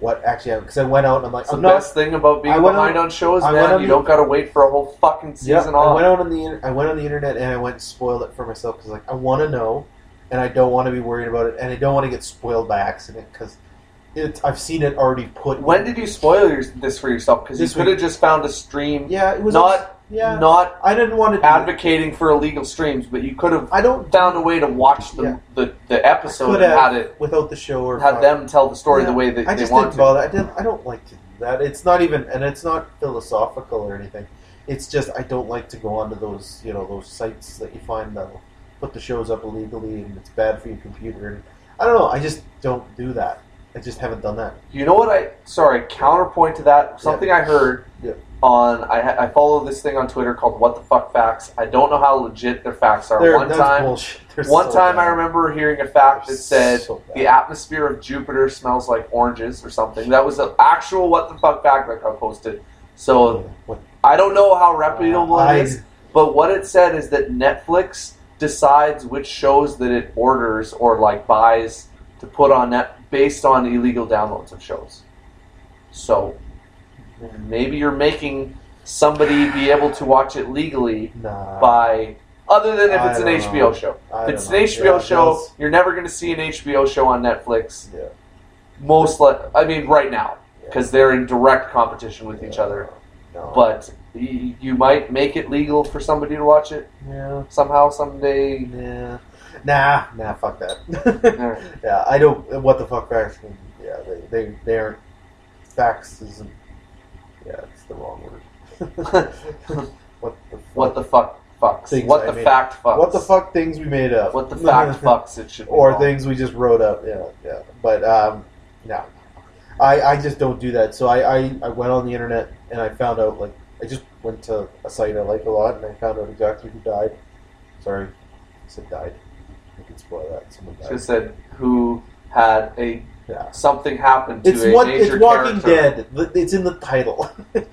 A: what actually happened because I went out and I'm like,
C: It's
A: I'm
C: the
A: not.
C: best thing about being
A: I went
C: behind
A: on-
C: on shows,
A: I went
C: man.
A: on
C: You
A: the-
C: don't got to wait for a whole fucking
A: Yeah,
C: season
A: I
C: off.
A: went out on the inter- I went on the internet and I went and spoiled it for myself because like I want to know, and I don't want to be worried about it, and I don't want to get spoiled by accident because it's I've seen it already put.
C: When did you spoil your, this for yourself? Because you
A: This
C: could have just found a stream.
A: Yeah, it was
C: Not,
A: yeah.
C: not
A: I didn't want to
C: advocating for illegal streams, but you could have
A: I don't
C: found a way to watch the
A: Yeah.
C: the, the episode
A: could
C: and
A: have
C: had it
A: without the show or
C: had them tell the story
A: Yeah,
C: the way that
A: I
C: they
A: just
C: want
A: didn't
C: to.
A: bother. I didn't. I don't like to do that. It's not even, and it's not philosophical or anything. It's just I don't like to go onto those, you know, those sites that you find that'll put the shows up illegally and it's bad for your computer. And I don't know. I just don't do that. I just haven't done that.
C: You know what I? Sorry, counterpoint to that. Something I heard
A: Yeah.
C: on. I ha- I follow this thing on Twitter called What the Fuck Facts. I don't know how legit their facts are.
A: They're-
C: one
A: that's
C: time,
A: bullshit. They're
C: one
A: so
C: time,
A: bad.
C: I remember hearing a fact
A: They're
C: that said
A: so bad.
C: the atmosphere of Jupiter smells like oranges or something. That was an actual What the Fuck fact that I posted. So
A: Yeah, what-
C: I don't know how reputable
A: Uh, I-
C: it is, but what it said is that Netflix decides which shows that it orders or like buys to put on net based on illegal downloads of shows. So maybe you're making somebody be able to watch it legally
A: Nah.
C: by other than if
A: I
C: it's an
A: don't
C: H B O
A: know.
C: show.
A: I
C: If it's
A: don't
C: an
A: know.
C: H B O
A: Yeah,
C: show,
A: that's-
C: you're never going to see an H B O show on Netflix.
A: Yeah.
C: Most li- I mean right now because they're in direct competition with each other.
A: No.
C: But y- you might make it legal for somebody to watch it
A: yeah.
C: somehow someday.
A: Nah. Nah. Nah. Fuck that.
C: Alright.
A: Yeah. I don't. What the fuck facts? Yeah. They. They. They aren't. Facts isn't. Yeah. It's the wrong word. what the. Fuck?
C: What the fuck fucks?
A: Things
C: What
A: I
C: the
A: made-
C: fact fucks?
A: What the fuck things we made up?
C: What the fact fucks? It should be
A: Or
C: called.
A: things we just wrote up. Yeah. Yeah. But um, no. I, I just don't do that. So I, I, I went on the internet and I found out, like, I just went to a site I like a lot and I found out exactly who died. Sorry, I said died. I can spoil that. Someone died.
C: Just said who had a
A: Yeah.
C: something happened to
A: It's
C: a
A: what
C: major
A: it's Walking
C: character.
A: Dead. It's in the title.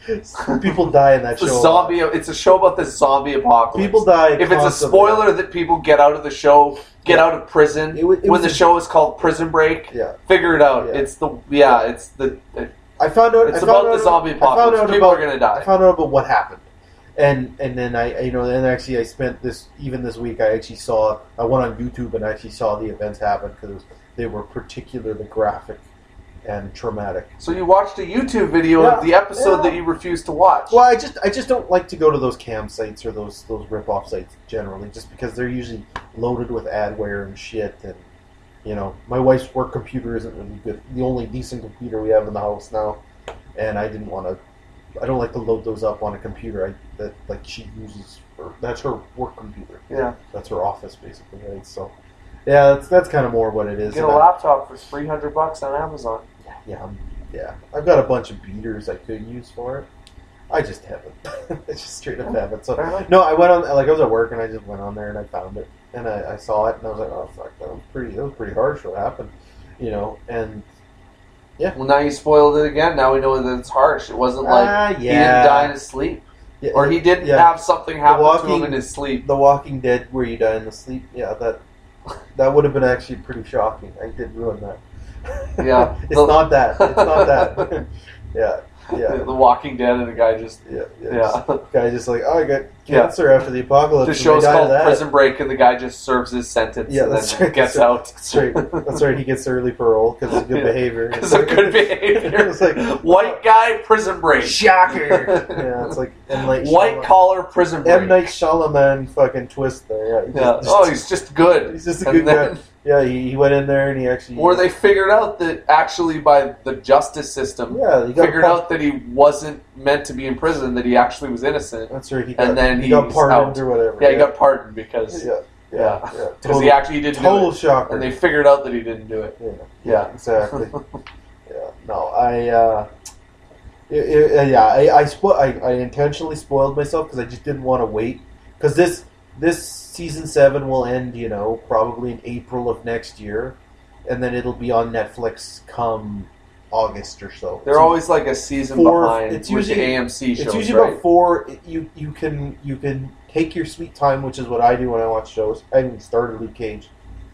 A: People die in that
C: It's a
A: show.
C: zombie. It's a show about the zombie apocalypse.
A: People die.
C: If it's a
A: constantly.
C: spoiler that people get out of the show, get
A: Yeah.
C: out of prison
A: It wa- it
C: when
A: was
C: the
A: a-
C: show is called Prison Break.
A: Yeah.
C: Figure it out.
A: Yeah.
C: It's the yeah. It's the. It,
A: I found out.
C: It's
A: I found
C: about
A: out,
C: the zombie
A: I found
C: apocalypse.
A: out
C: People
A: about,
C: are gonna die.
A: I found out about what happened, and and then I you know and actually I spent this even this week I actually saw I went on YouTube and actually saw the events happen because they were particularly graphic and traumatic.
C: so you watched a YouTube video
A: Yeah,
C: of the episode
A: yeah.
C: that you refused to watch.
A: Well, I just I just don't like to go to those cam sites or those those rip off sites generally, just because they're usually loaded with adware and shit. And you know, my wife's work computer isn't really good. The only decent computer we have in the house now, and I didn't want to. I don't like to load those up on a computer I, that like she uses for. That's her work computer.
C: Yeah.
A: That's her office basically, right? So, yeah, that's that's kind of more what it is.
C: Get a
A: And I-
C: laptop for three hundred bucks on Amazon.
A: Yeah, I'm, yeah. I've got a bunch of beaters I could use for it. I just haven't. I just straight up haven't. So
C: Fair enough.
A: no, I went on. Like I was at work and I just went on there and I found it and I, I saw it and I was like, oh fuck, that was pretty. That was pretty harsh. What happened? You know, and
C: Well, now you spoiled it again. Now we know that it's harsh. It wasn't like
A: Ah,
C: he didn't
A: yeah.
C: die in his sleep,
A: yeah,
C: or he didn't
A: yeah.
C: have something happen to
A: Walking-
C: him in his sleep.
A: The Walking Dead where you die in the sleep. Yeah, that that would have been actually pretty shocking. I did ruin that.
C: Yeah.
A: it's
C: The-
A: not that. It's not that. yeah, yeah,
C: The Walking Dead, and the guy just
A: yeah, yeah.
C: yeah.
A: Just- guy just like, oh, I got
C: Yeah.
A: cancer after the apocalypse.
C: The
A: and
C: show's
A: they died of
C: called
A: that.
C: Prison Break, and the guy just serves his sentence
A: Yeah,
C: and
A: that's
C: then
A: right.
C: gets
A: That's
C: out.
A: That's right. That's right. He gets early parole because of good
C: Yeah.
A: behavior.
C: Because of good behavior.
A: It's like
C: White guy, Prison Break.
A: shocker. yeah, it's like M Night
C: White
A: Shyamalan-
C: collar, Prison Break.
A: M Night Shyamalan fucking twist there. Yeah. He
C: Yeah.
A: just-
C: Oh, he's just good.
A: he's just a
C: And
A: good
C: then-
A: guy. Yeah, he, he went in there and he actually.
C: Or they figured out that actually by the justice system,
A: Yeah, he got
C: figured
A: pumped.
C: out that he wasn't meant to be in prison, that he actually was innocent.
A: That's right. He got,
C: and then
A: he got
C: he's
A: pardoned
C: out.
A: or whatever.
C: Yeah, he got pardoned because
A: Yeah, yeah,
C: yeah,
A: yeah.
C: because
A: Total,
C: he actually didn't do
A: total
C: it,
A: shocker.
C: and they figured out that he didn't do it.
A: Yeah,
C: Yeah.
A: exactly. yeah, no, I, uh, it, it, yeah, I, I, spo- I, I intentionally spoiled myself because I just didn't want to wait. Because this, this season seven will end, you know, probably in April of next year, and then it'll be on Netflix come August or so.
C: They're
A: So
C: always like a season
A: four-
C: behind
A: it's
C: with the
A: usually-
C: A M C shows,
A: It's usually
C: right?
A: about four. You you can you can take your sweet time, which is what I do when I watch shows. I haven't even started Luke Cage.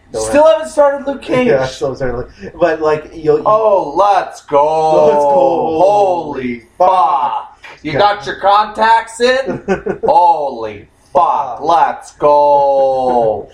A: Don't
C: Still haven't started Luke Cage.
A: Yeah, so certainly. But like you'll.
C: Oh, let's go!
A: Let's go.
C: Holy fuck! You
A: Yeah.
C: got your contacts in? Holy fuck! Let's go!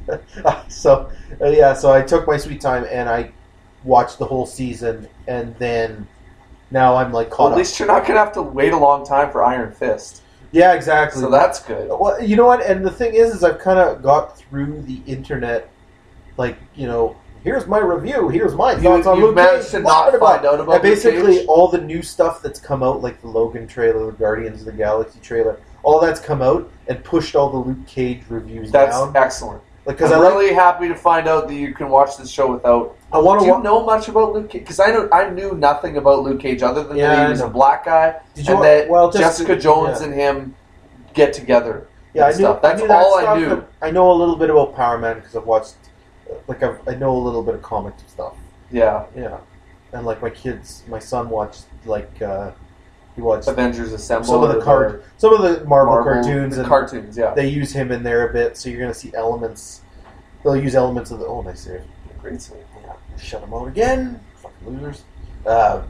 A: so uh, yeah, so I took my sweet time and I watched the whole season, and then now I'm like caught
C: Well, at
A: up.
C: least you're not gonna have to wait a long time for Iron Fist.
A: Yeah, exactly.
C: So that's good.
A: Well, you know what? And the thing is, is I've kind of got through the internet, like, you know, here's my review, here's my
C: You,
A: thoughts on
C: you've
A: Luke
C: managed
A: Cage,
C: to not
A: blah, blah, blah.
C: find out about
A: And basically,
C: Luke Cage?
A: all the new stuff that's come out, like the Logan trailer, the Guardians of the Galaxy trailer, all that's come out and pushed all the Luke Cage reviews
C: That's
A: down.
C: excellent.
A: Like, because
C: I'm
A: I like,
C: really happy to find out that you can watch this show without.
A: I want
C: Do
A: to
C: you
A: watch.
C: know much about Luke Cage? Because I know I knew nothing about Luke Cage other than
A: Yeah,
C: that
A: I
C: he was
A: know.
C: a black guy
A: Did you
C: and
A: wa-
C: that
A: well, just
C: Jessica
A: to-
C: Jones
A: yeah.
C: and him get together.
A: Yeah, I
C: and
A: knew.
C: stuff. That's
A: I knew that
C: all I
A: stuff,
C: knew.
A: and I know a little bit about Power Man because I've watched, like, I've, I know a little bit of comic stuff.
C: Yeah,
A: Yeah, and like my kids, my son watched like uh, he watched
C: Avengers Assemble.
A: some of the
C: or
A: cart, some of the Marvel,
C: Marvel
A: cartoons,
C: the
A: and
C: cartoons. Yeah,
A: they use him in there a bit. So you're gonna see elements. They'll use elements of the. Oh, nice save.
C: great scene.
A: Yeah, shut them out again. Fucking losers. Uh,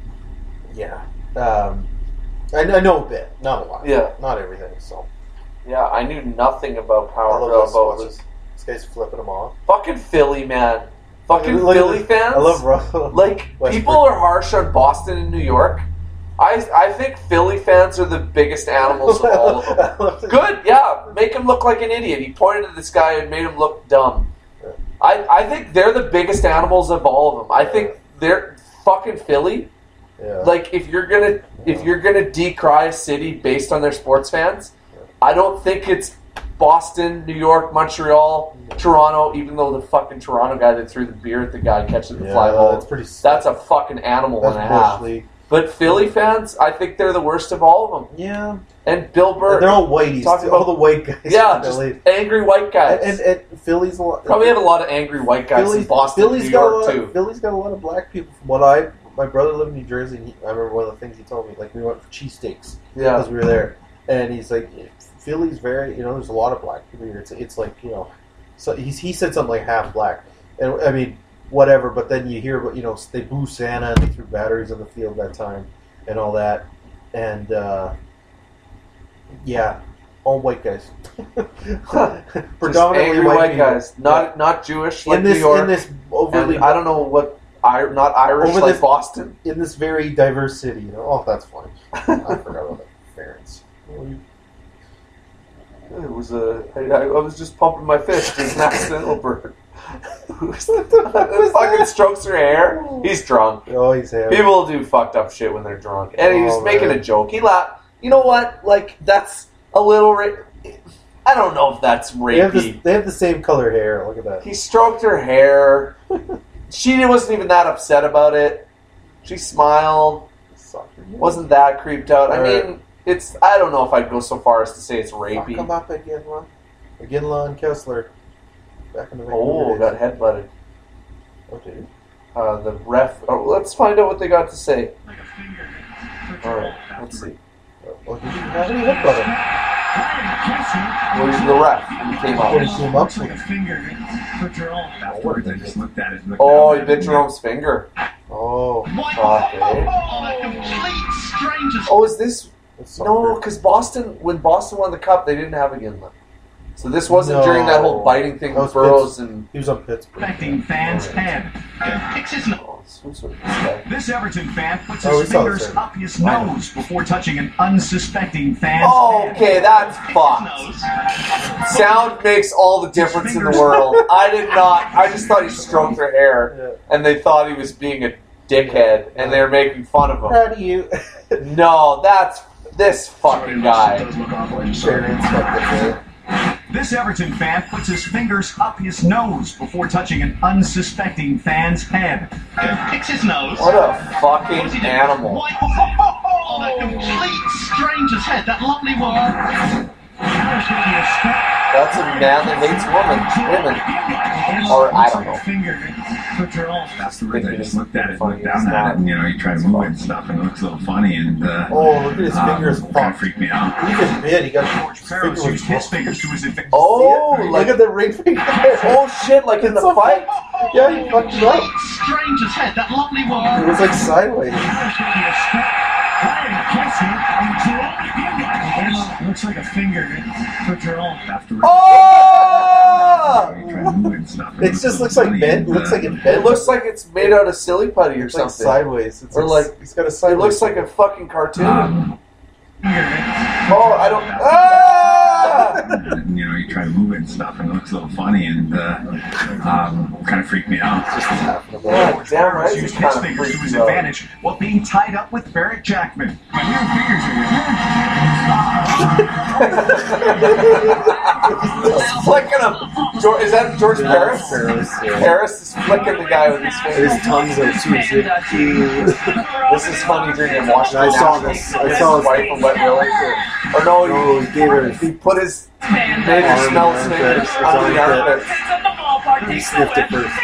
A: yeah, um, I, I know a bit, not a lot.
C: Yeah,
A: not everything. So
C: yeah. I knew nothing about
A: I
C: Power
A: love this.
C: about
A: Watch
C: Luke.
A: this. This guy's flipping them off.
C: Fucking Philly, man. Fucking
A: Look at
C: Philly
A: this.
C: fans.
A: I love Russell.
C: Like,
A: Westbrook.
C: people are harsh on Boston and New York. I I think Philly fans are the biggest animals of all of them. Good, yeah. Make him look like an idiot. He pointed at this guy and made him look dumb. I, I think they're the biggest animals of all of them. I think they're fucking Philly.
A: Yeah.
C: Like, if you're gonna if you're gonna decry a city based on their sports fans, I don't think it's Boston, New York, Montreal, Toronto. Even though the fucking Toronto guy that threw the beer at the guy catching the
A: yeah,
C: fly ball,
A: that's pretty.
C: that's a fucking animal
A: that's
C: and a half.
A: Bush League.
C: But Philly fans, I think they're the worst of all of them.
A: Yeah.
C: And Bill Burr,
A: They're all whiteies.
C: Talking
A: all
C: about-
A: the white guys.
C: yeah,
A: in
C: just
A: Philly.
C: angry white guys.
A: and, and, and Philly's a lot.
C: Probably have a lot of angry white guys
A: Philly's,
C: in Boston,
A: Philly's
C: New
A: got
C: York
A: a lot,
C: too.
A: Philly's got a lot of black people. From what I, my brother lived in New Jersey. And he, I remember one of the things he told me. Like we went for cheesesteaks
C: Yeah,
A: because we were there, and he's like, Philly's very. You know, there's a lot of black people here. It's, it's like you know, so he's, he said something like half black, and I mean whatever. But then you hear, you know, they blew Santa and they threw batteries on the field that time, and all that, and uh, yeah. All white guys,
C: Just
A: predominantly
C: angry white,
A: people.
C: guys, not not Jewish like
A: in this
C: New York.
A: in this overly
C: and I don't know what I not Irish
A: Over
C: like
A: this-
C: Boston.
A: in this very diverse city. You know, oh, that's funny. I forgot about the parents.
C: It was a. I, I was just pumping my fist. It was an accidental burn. Who's the fucking strokes her hair? He's drunk.
A: Oh, he's happy.
C: People do fucked up shit when they're drunk, and he was
A: Oh,
C: making
A: man.
C: a joke. He laughed. You know what? Like that's a little. Ra- I don't know if that's
A: They have, this,
C: rapey.
A: they have the same color hair. Look at that.
C: He stroked her hair. She wasn't even that upset about it. She smiled. Wasn't that creeped out? I
A: Right.
C: mean, it's. I don't know if I'd go so far as to say it's
A: Fuck
C: rapey.
A: him up again, Lon. Again, Lon Kessler. Back in the
C: Oh,
A: Vancouver
C: got headbutted.
A: days. Okay.
C: Uh, the ref. Oh, let's find out what they got to say. All right, let's see.
A: Oh, did he have any hit button?
C: Where's the ref? When he came
A: When he
C: out.
A: came up.
D: Afterwards, I just looked at his looked
C: Oh,
D: down
C: he
D: at
C: bit
D: his
C: Jerome's finger.
A: Oh.
C: Okay. Oh, is this
A: That's
C: no?
A: soccer.
C: Because Boston, when Boston won the cup, they didn't have a Ginla. So this wasn't
A: No.
C: during that whole biting thing
A: That
C: with
A: was
C: Burroughs and.
A: He was on Pittsburgh.
D: Suspecting fan's head. Kicks his nose.
C: Oh, who's this guy?
D: This Everton fan puts
A: Oh, we
D: his
A: saw
D: fingers
A: this,
D: up his nose before touching an unsuspecting fan's
C: Oh,
D: head.
C: okay, that's fucked. Sound makes all the difference in the world. I did not. I just thought he stroked her hair,
A: Yeah.
C: and they thought he was being a dickhead, and they were making fun of him.
A: How do you?
C: No, that's this fucking guy.
A: Very inspected,
D: This Everton fan puts his fingers up his nose before touching an unsuspecting fan's head. Kicks his nose.
C: What a fucking animal.
D: Oh, that complete stranger's head, that lovely woman.
C: That's a man that hates women. Women. Or, I don't know.
D: That's the reason I just looked at it, looked down at it, and you know, you try to move it and stuff, and it looks a little funny, and uh,
A: Oh, look at his
D: um,
A: fingers.
D: kind of freaked me out.
A: He just bit. He got
D: George
A: his
D: Peros
A: finger
D: used
A: was
D: his fingers to his advantage.
C: Oh,
A: look
C: like
A: at the ring finger.
C: oh shit, like in the
A: It's a-
C: fight.
A: Yeah, he fucked it up.
D: Strange as head, that lovely
A: It
D: woman.
A: was like sideways.
D: Looks like a finger. After
C: Oh!
A: It just looks like bent. It looks like it
C: It
A: bent.
C: looks like it's made out of silly putty or
A: It's like
C: something.
A: sideways. It's
C: Or like-
A: he's got a
C: It
A: sideways.
C: looks like a fucking cartoon.
D: Um,
C: Oh, I don't. Ah!
D: And, you know, you try to move it and stuff, and it looks a little funny, and uh, um, kind of freaked me out.
A: just happened to
C: Yeah,
A: work.
C: damn right.
D: Used
C: It's
D: his
C: kind of
D: fingers to
C: freaky
D: his
C: out.
D: advantage while being tied up with Barrett Jackman. My little fingers
C: He's flicking him. George, is that George Paris?
A: Paris, yeah.
C: Paris is flicking the guy with his fingers.
A: His tongue's out too.
C: This is funny drinking Washington.
A: I saw
C: Nationals.
A: this. I
C: His
A: saw his-
C: wife and wet Willie. Or no,
A: Oh,
C: he,
A: he gave her.
C: he put his made her
A: Arm,
C: smell his
A: armpit,
C: fingers
A: his
C: under the
A: armpit.
C: armpit.
A: He sniffed it first.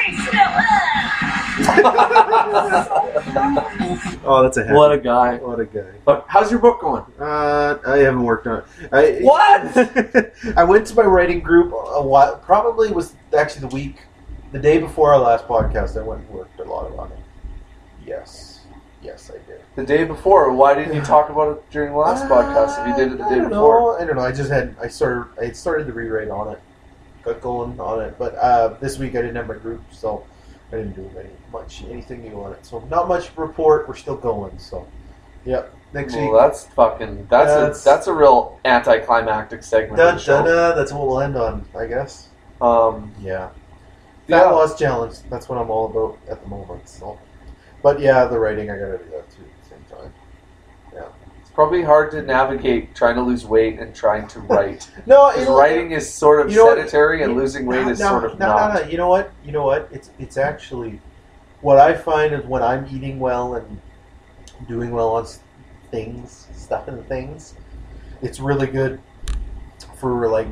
A: Oh, that's a happy.
B: What a guy.
A: What a guy.
B: But how's your book going?
A: Uh, I haven't worked on it. I,
C: What?
A: I went to my writing group a while. Probably was actually the week, the day before our last podcast. I went and worked a lot on it. Yes, yes, I did.
C: The day before. Why didn't you talk about it during the last podcast if you did it the
A: I
C: day
A: don't
C: before?
A: know. I don't know. I just had. I started. I had started the rewrite on it. Got going on it, but uh, this week I didn't have my group, so I didn't do any much anything new on it. So not much report. We're still going. So, yep. Next
C: Well,
A: week.
C: that's fucking. That's
A: That's-
C: a that's a real anticlimactic segment
A: Dun,
C: of the show.
A: dun, dun, that's what we'll end on, I guess.
C: Um,
A: Yeah.
C: Yeah.
A: Fat loss challenge. That's what I'm all about at the moment. So, but yeah, the writing I gotta do that too at the same time.
C: it's probably hard to navigate trying to lose weight and trying to write.
A: No,
C: Because
A: it'll-
C: writing is sort of
A: You know what?
C: sedentary and
A: it-
C: losing weight
A: no,
C: is
A: no,
C: sort of
A: no,
C: not.
A: No, no, you know what? You know what? It's it's actually what I find is when I'm eating well and doing well on s- things, stuff and things. It's really good for like.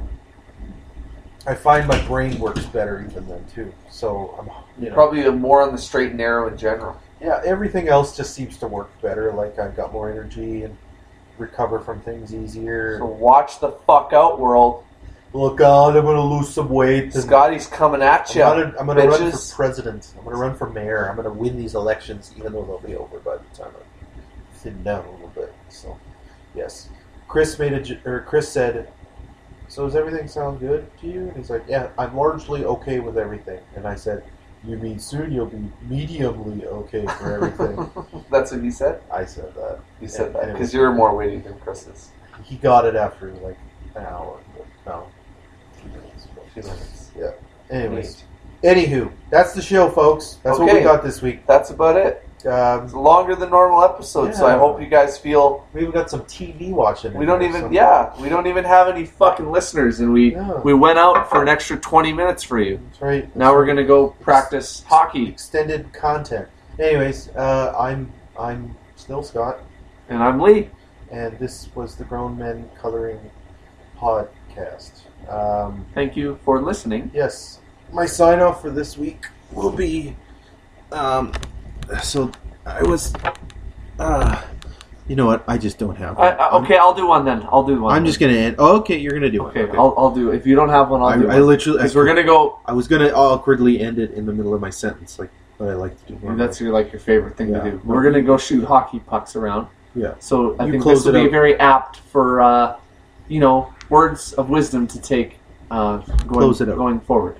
A: I find my brain works better even then too. So I'm you know
C: Probably more on the straight and narrow in general.
A: yeah, everything else just seems to work better. Like I've got more energy and recover from things easier.
C: So watch the fuck out, world.
A: Look out! I'm gonna lose some weight. and
C: Scotty's coming at
A: I'm
C: you.
A: gonna, I'm gonna run
C: bitches.
A: for president. I'm gonna run for mayor. I'm gonna win these elections, even though they'll be over by the time I thin down a little bit. So, yes, Chris made a j- or Chris said, "So does everything sound good to you?" And he's like, "Yeah, I'm largely okay with everything." And I said, "You mean soon you'll be mediumly okay for everything?"
C: That's what he said?
A: I said that.
C: You said
A: And-
C: that
A: and it
C: because
A: was-
C: you were more witty than Chris is.
A: He got it after like an hour. But no, a few minutes. but-
C: Two minutes.
A: Yeah. Anyways,
C: Eight.
A: anywho, that's the show, folks. That's what we
C: Okay.
A: got this week.
C: That's about it.
A: Um,
C: It's a longer than normal episode, so I
A: Yeah.
C: hope you guys feel
A: we even got some T V watching.
C: we
A: in
C: don't
A: there,
C: even
A: so-
C: yeah we don't even have any fucking
B: Listeners, and we
A: Yeah.
B: we went out for an extra twenty minutes for you.
A: That's right.
B: Now we're gonna go practice hockey,
A: Extended content. Anyways, uh, I'm I'm still Scott,
B: and I'm Lee.
A: and this was the Grown Men Coloring podcast. Um,
B: Thank you for listening.
A: yes, my sign off for this week will be. Um, so I was. Uh, you know what? I just don't have.
B: I,
A: One.
B: I, okay, I'll do one then. I'll do one.
A: I'm just gonna end. Oh, okay, you're gonna do
B: Okay,
A: it.
B: I'll, I'll do. If you don't have one, I'll
A: I,
B: do
A: I
B: one.
A: literally. I,
B: Because we're gonna go.
A: I was gonna awkwardly end it in the middle of my sentence, like what I like to do. normally.
B: That's your like your favorite thing
A: Yeah.
B: to do. We're gonna go shoot hockey pucks around.
A: Yeah.
B: So I
A: You
B: think
A: close
B: this will
A: it
B: be
A: out.
B: very apt for uh, you know words of wisdom to take uh, going
A: Close it out.
B: going forward.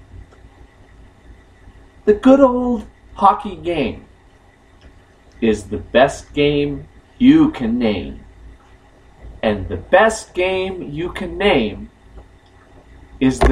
B: The good old hockey game is the best game you can name, and the best game you can name is the